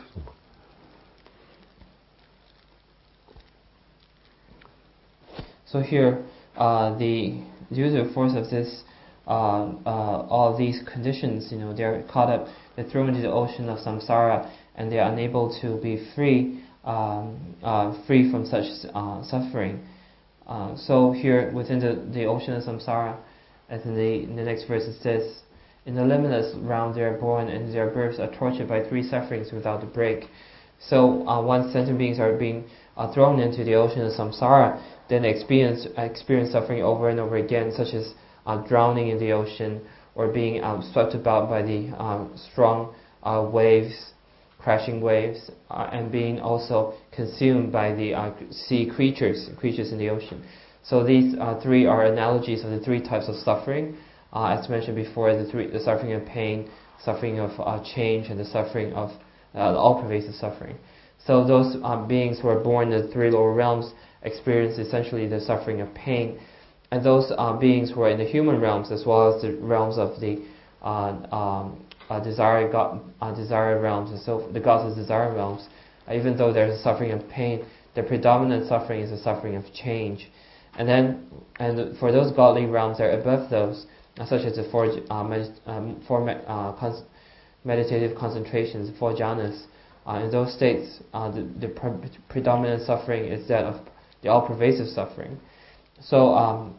[SPEAKER 2] So here, uh, the due to the force of this, uh, uh, all these conditions, you know, they're caught up, they're thrown into the ocean of samsara, and they're unable to be free, um, uh, free from such uh, suffering. Uh, so here, within the, the ocean of samsara, as in the, in the next verse it says, in the limitless realm they are born, and their births are tortured by three sufferings without a break. So uh, once sentient beings are being uh, thrown into the ocean of samsara, then they experience, experience suffering over and over again, such as uh, drowning in the ocean, or being um, swept about by the um, strong uh, waves, crashing waves, uh, and being also consumed by the uh, sea creatures, creatures in the ocean. So these uh, three are analogies of the three types of suffering. Uh, as mentioned before, the three, the suffering of pain, suffering of uh, change, and the suffering of uh, the all-pervasive suffering. So those uh, beings who are born in the three lower realms experience essentially the suffering of pain, and those uh, beings who are in the human realms, as well as the realms of the uh, um, Uh, desire, God, uh, desire realms, and so the gods of desire realms, uh, even though there's a suffering of pain, the predominant suffering is the suffering of change. And then, and for those godly realms that are above those, uh, such as the four, uh, med- um, four me- uh, cons- meditative concentrations, four jhanas, uh, in those states, uh, the, the pre- predominant suffering is that of the all-pervasive suffering. So, um,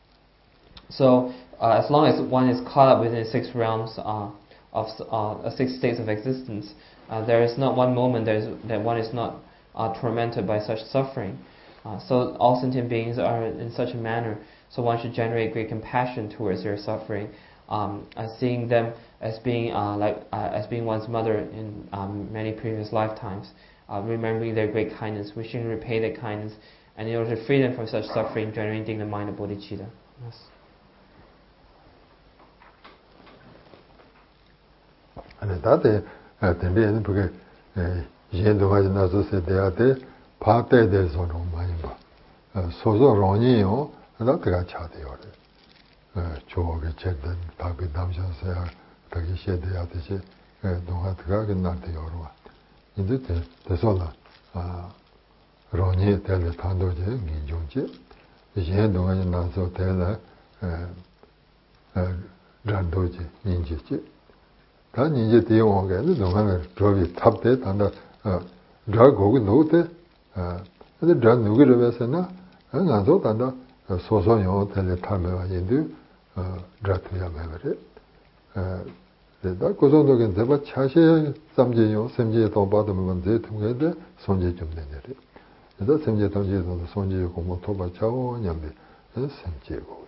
[SPEAKER 2] so uh, as long as one is caught up within the six realms, uh, of uh, six states of existence, uh, there is not one moment that, is, that one is not uh, tormented by such suffering. Uh, so all sentient beings are in such a manner, so one should generate great compassion towards their suffering, um, uh, seeing them as being uh, like uh, as being one's mother in um, many previous lifetimes, uh, remembering their great kindness, wishing to repay their kindness, and in order to free them from such suffering, generating the mind of bodhicitta. Yes.
[SPEAKER 1] And that the end because Yendo has not said that part of the zone of Mayimba. So so Ronio, and that got chatty or Joe checked the Tabi Damshan say, Takishi de Atishi, don't have to go in that the Yorua. In the the Sola Roni tell the Tandoje, Ginjonji, Yendo has not so tell Randoji, Ninji. 다 이제 대용하게 동안에 저기 탑대 단다 저 거기 놓대 아 근데 저 누구를 위해서나 나도 단다 소소요 텔레 타면 인도 어 저트야 말이야 어 내가 고정적인 대바 차시 삼제요 삼제 더 받으면 돼 통해도 손제 좀 내내리 그래서 삼제 통제도 손제 공부 더 받자고 냠비 삼제고.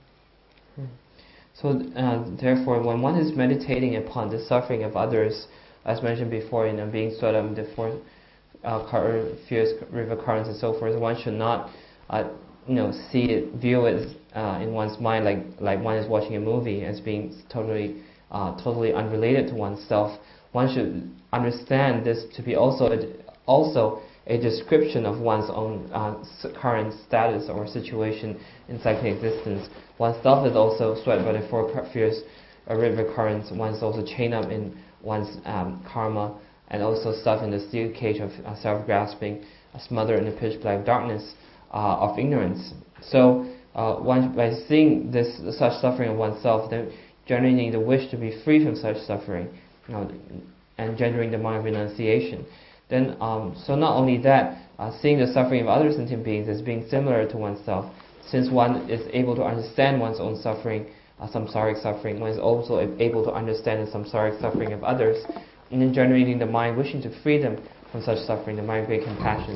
[SPEAKER 2] So uh, therefore, when one is meditating upon the suffering of others, as mentioned before, you know, being swept up in the four uh, car- fierce river currents and so forth, one should not, uh, you know, see it, view it uh, in one's mind like like one is watching a movie as being totally, uh, totally unrelated to oneself. One should understand this to be also a, also a description of one's own uh, current status or situation in psychic existence. Oneself is also swept by the four fierce uh, river currents. One's also chained up in one's um, karma, and also stuck in the steel cage of uh, self-grasping, uh, smothered in the pitch black darkness uh, of ignorance. So, uh, one, by seeing this such suffering of oneself, then generating the wish to be free from such suffering, you know, and generating the mind of renunciation. Then, um, so not only that, uh, seeing the suffering of other sentient beings as being similar to oneself, since one is able to understand one's own suffering, uh, samsaric suffering, one is also able to understand the samsaric suffering of others, and then generating the mind wishing to free them from such suffering, the mind of great compassion.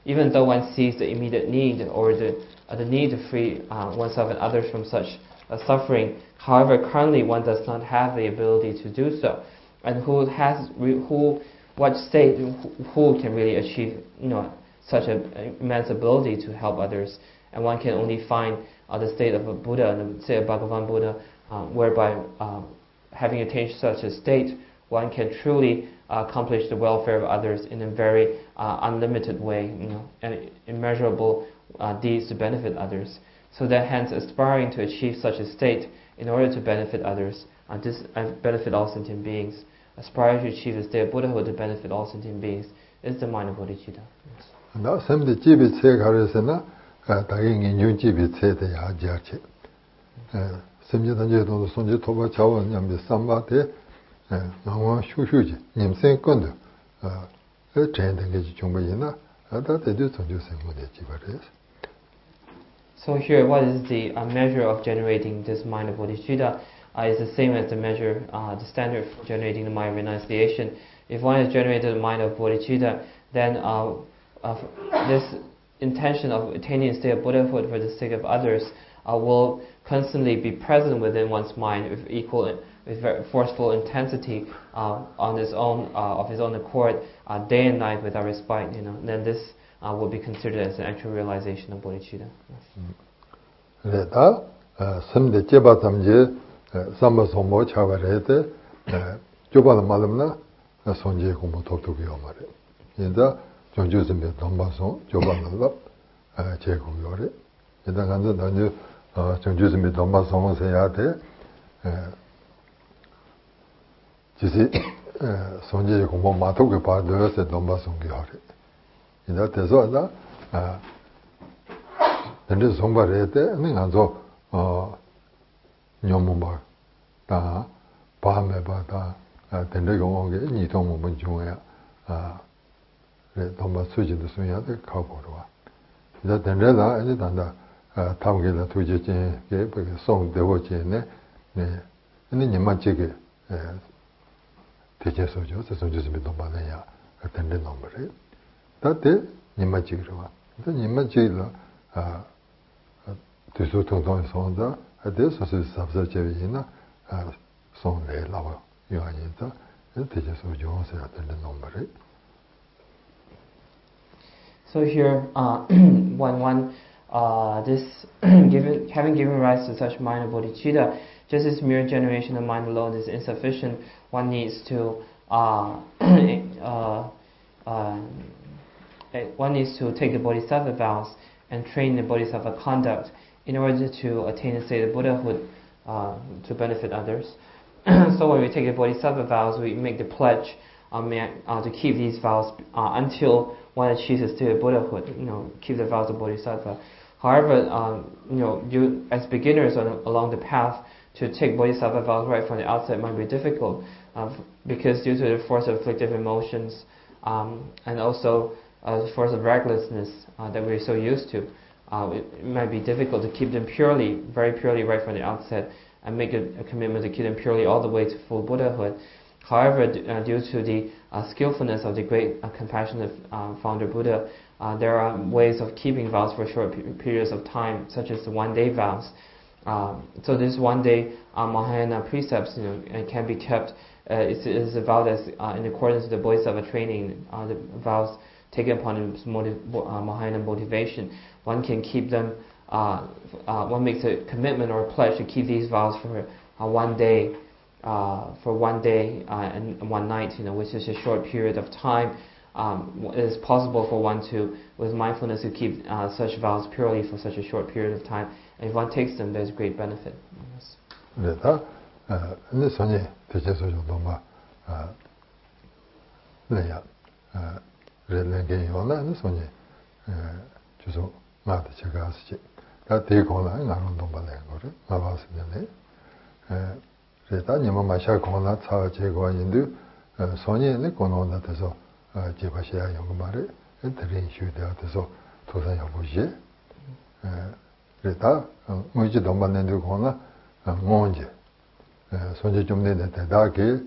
[SPEAKER 2] even though one sees the immediate need or the, uh, the need to free uh, oneself and others from such uh, suffering, however, currently one does not have the ability to do so. And who has, who, what state, who can really achieve, you know, such an immense ability to help others? And one can only find uh, the state of a Buddha, the state of Bhagavan Buddha, uh, whereby uh, having attained such a state, one can truly uh, accomplish the welfare of others in a very uh, unlimited way, you know, and immeasurable uh, deeds to benefit others. So that hence aspiring to achieve such a state in order to benefit others, uh, this, uh, benefit all sentient beings, aspiring to achieve the state of Buddhahood to benefit all sentient beings, is the mind of bodhicitta.
[SPEAKER 1] Now, some the chibi say Harisana, taking in you chibi say the Hajachi. Some of the Jado Sonja Toba Chow and Yambi Sambate, Nawa Shushuji, Nim Senkondo, a train to get Chumbayina, that they do some using with the Chibares.
[SPEAKER 2] So here, what is the uh, measure of generating this mind of bodhicitta? Uh, is the same as the measure, uh, the standard for generating the mind of renunciation. If one has generated the mind of bodhicitta, then uh, uh, this intention of attaining a state of Buddhahood for the sake of others uh, will constantly be present within one's mind with equal, with very forceful intensity uh, on his own, uh, of his own accord, uh, day and night without respite. You know, then this uh, will be considered as an actual realization of bodhicitta.
[SPEAKER 1] Reta, some the Jeba Tamje, Samba Sombo Chavarete, Joba Malamna, Sonje Kumo Toto Yomare. In the John Joseph Dombason, Joba Malap, Chekum Yore. In the Ganza Danu, John Joseph Dombason Sayate, Jisi Sonje Kumo Matoke Pardo, said Dombason Yore. In that Tezoda, then there's somebody there, and then I saw Nyomumba, Da, Pahameba, then they go on getting it on Bunjua, Tomba Suji the Sunya, the Kaporua. That then Reda, and then the Tamgila Tuji gave a song, the watch in there, and then you might check it. Teachers of Joseph, so just a bit of Banaya, attended number. That day, you might check it. Then you might check it. To so to don't so that at this as is subject in a song lay lava you are in the and teachers of Jones at the number.
[SPEAKER 2] So here, uh, when one uh, this given having given rise to such mind of bodhicitta, just as mere generation of mind alone is insufficient, one needs to uh, uh, uh, one needs to take the bodhisattva vows and train the bodhisattva conduct in order to attain a state of Buddhahood uh, to benefit others. So when we take the bodhisattva vows, we make the pledge um, uh, to keep these vows uh, until one achieves a state of Buddhahood. You know, keep the vows of bodhisattva. However, um, you know, you as beginners on, along the path to take bodhisattva vows right from the outset might be difficult uh, because due to the force of afflictive emotions um, and also uh, the force of recklessness uh, that we're so used to. Uh, it, it might be difficult to keep them purely, very purely right from the outset and make a, a commitment to keep them purely all the way to full Buddhahood. However, d- uh, due to the uh, skillfulness of the great uh, compassionate uh, founder Buddha, uh, there are ways of keeping vows for short pe- periods of time, such as the one-day vows. Uh, so this one-day uh, Mahayana precepts, you know, can be kept. Uh, it's, it's a vow that's uh, in accordance with the Bodhisattva training. Uh, the vows taken upon its motiv- uh, Mahayana motivation. One can keep them, uh, uh, one makes a commitment or a pledge to keep these vows for uh, one day, uh, for one day uh, and one night, you know, which is a short period of time. Um, it is possible for one to, with mindfulness, to keep uh, such vows purely for such a short period of time. And if one takes them, there's great benefit. Yes.
[SPEAKER 1] Not Chagasi. That they call I don't know Balangore, Mavas in the Retanya Masha Kona, Tava Chego Indu, Sonia and the Kono that is a Jebashia Yongmare, and the rain shoot out so to the Yabuji. Reta, Mujidomban and Dukona, Monje. Sonja Jumne that Daki,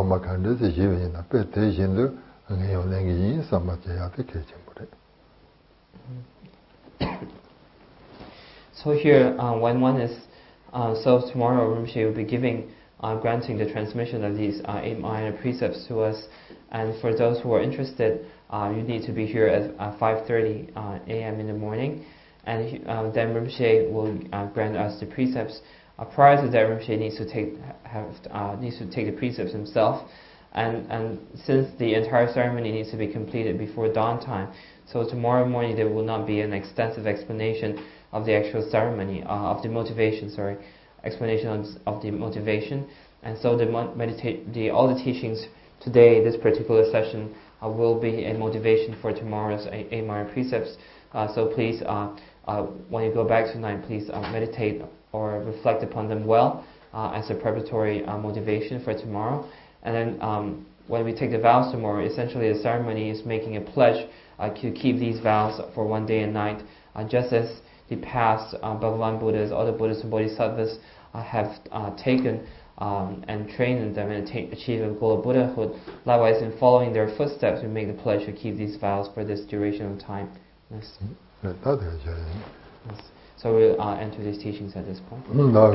[SPEAKER 1] Domakandis is even in a pet Jindu, and Yolangi, some Matia the kitchen.
[SPEAKER 2] So here, uh, when one is, uh, so tomorrow Rinpoche will be giving, uh, granting the transmission of these uh, eight minor precepts to us. And for those who are interested, uh, you need to be here at uh, five thirty uh, a m in the morning. And uh, then Rinpoche will uh, grant us the precepts. Uh, prior to that, Rinpoche needs to take have uh, needs to take the precepts himself. And and since the entire ceremony needs to be completed before dawn time, so tomorrow morning there will not be an extensive explanation of the actual ceremony, uh, of the motivation, sorry, explanation of, of the motivation. And so the, medita- the all the teachings today, this particular session, uh, will be a motivation for tomorrow's eight, eight minor precepts. Uh, so please, uh, uh, when you go back tonight, please uh, meditate or reflect upon them well uh, as a preparatory uh, motivation for tomorrow. And then um, when we take the vows tomorrow, essentially the ceremony is making a pledge uh, to keep these vows for one day and night, uh, just as the past uh, Bhagavan Buddhas, other Buddhas and Bodhisattvas uh, have uh, taken um, and trained in them and achieved the goal of Buddhahood. Likewise, in following their footsteps, we make the pledge to keep these vows for this duration of time. Yes. Yes. So we'll uh, enter these teachings at this point.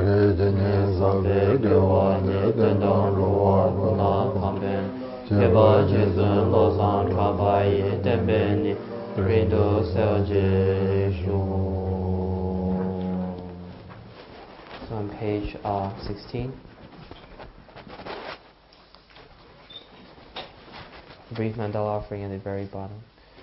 [SPEAKER 2] So on page uh, sixteen, brief mandala offering at the very bottom.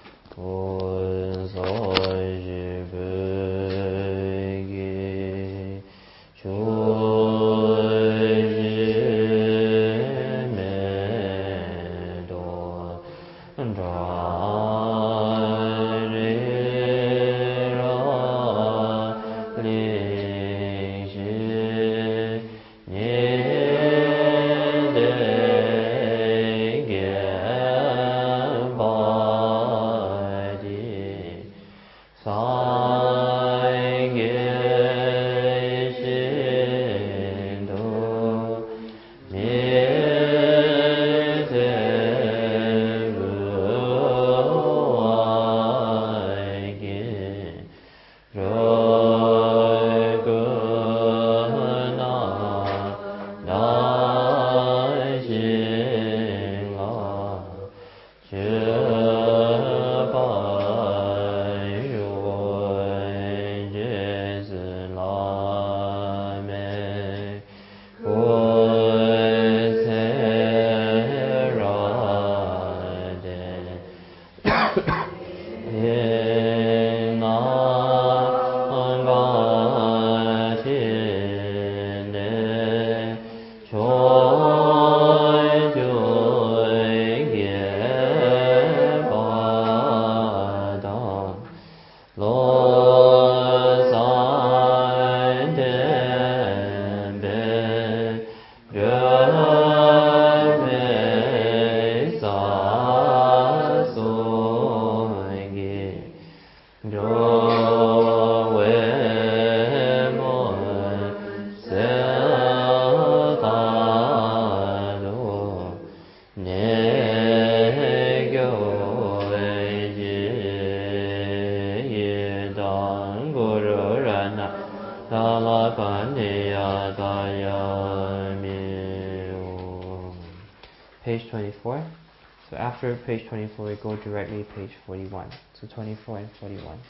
[SPEAKER 2] Page twenty-four. So after page twenty-four, we go directly to page forty-one. So twenty-four and forty-one.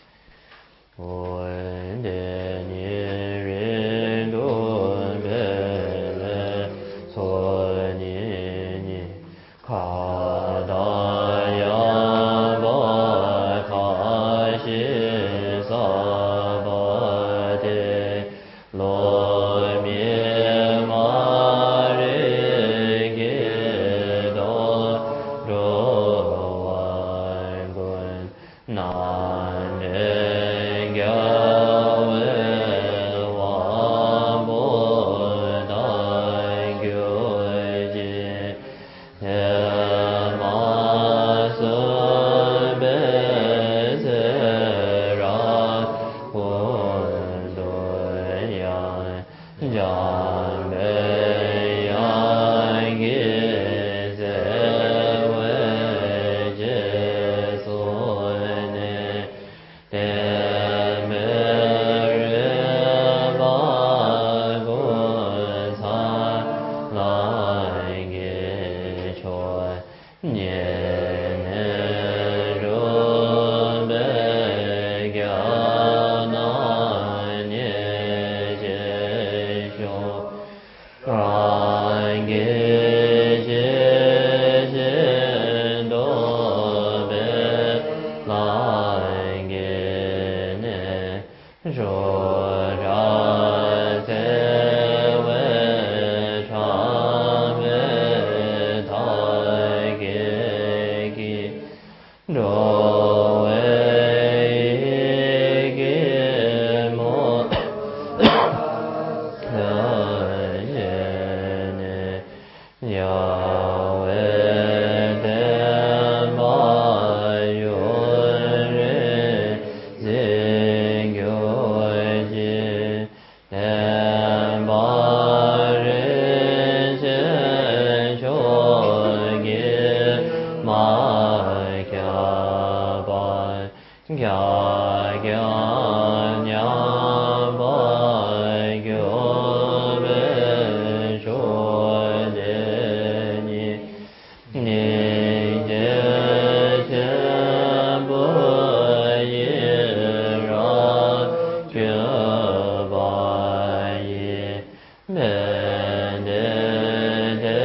[SPEAKER 3] kya kya nya ba kyo be cho de ni ni je che bo ye ra che ba ye me de de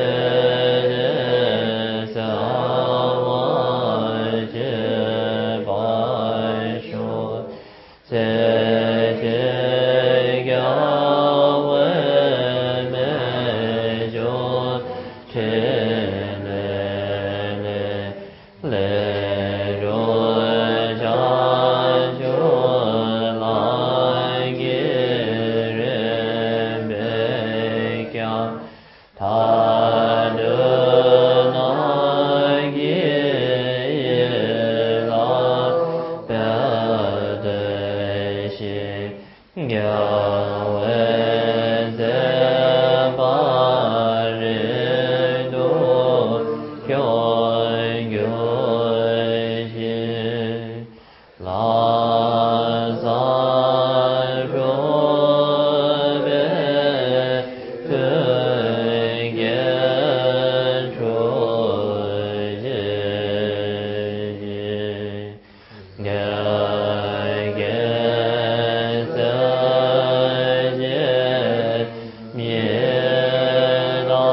[SPEAKER 3] sa wa che ba shu se che ga we me jo che le le le ro cha jo la ge re be kya tha de na ge la ba de shi ga we ze ba re do kyo gyo shi la sa ro be te ge cho ye ga ge sa ye mie la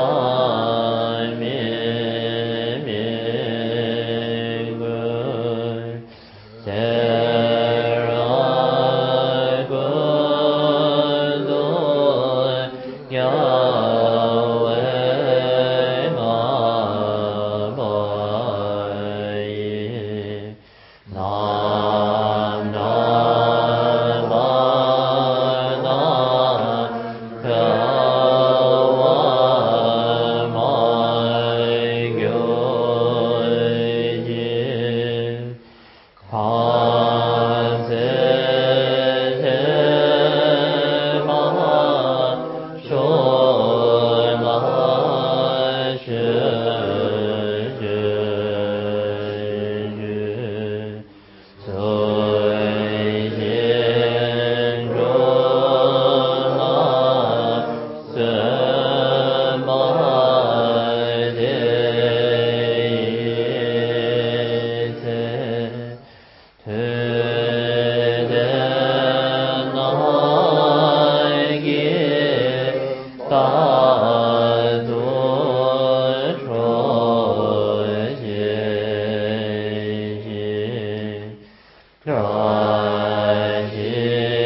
[SPEAKER 3] mie mie gu se ra gu do ya we ma ba ye nam nam ba na ka wa ma gyo ye ka se se ma sho ma she je je so yin ro na se ma de se te de na ge ta do cho ye ye ra ye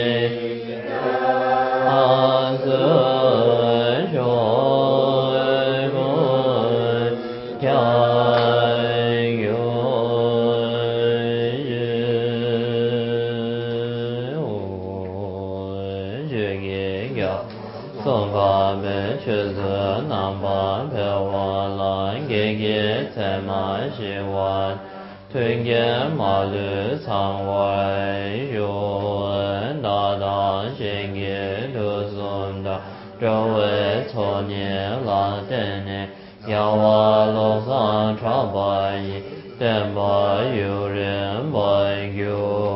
[SPEAKER 3] a se cho mo kya yo ye o ye ge ga song ba me che ze nam ba pe wa la ge ge te ma shi wa tun ge ma lu sang wai yu da da xin ge lu sun da zhou wei co nian la den ne ya wa lo sang cha ba yi den ba yu ren ba yu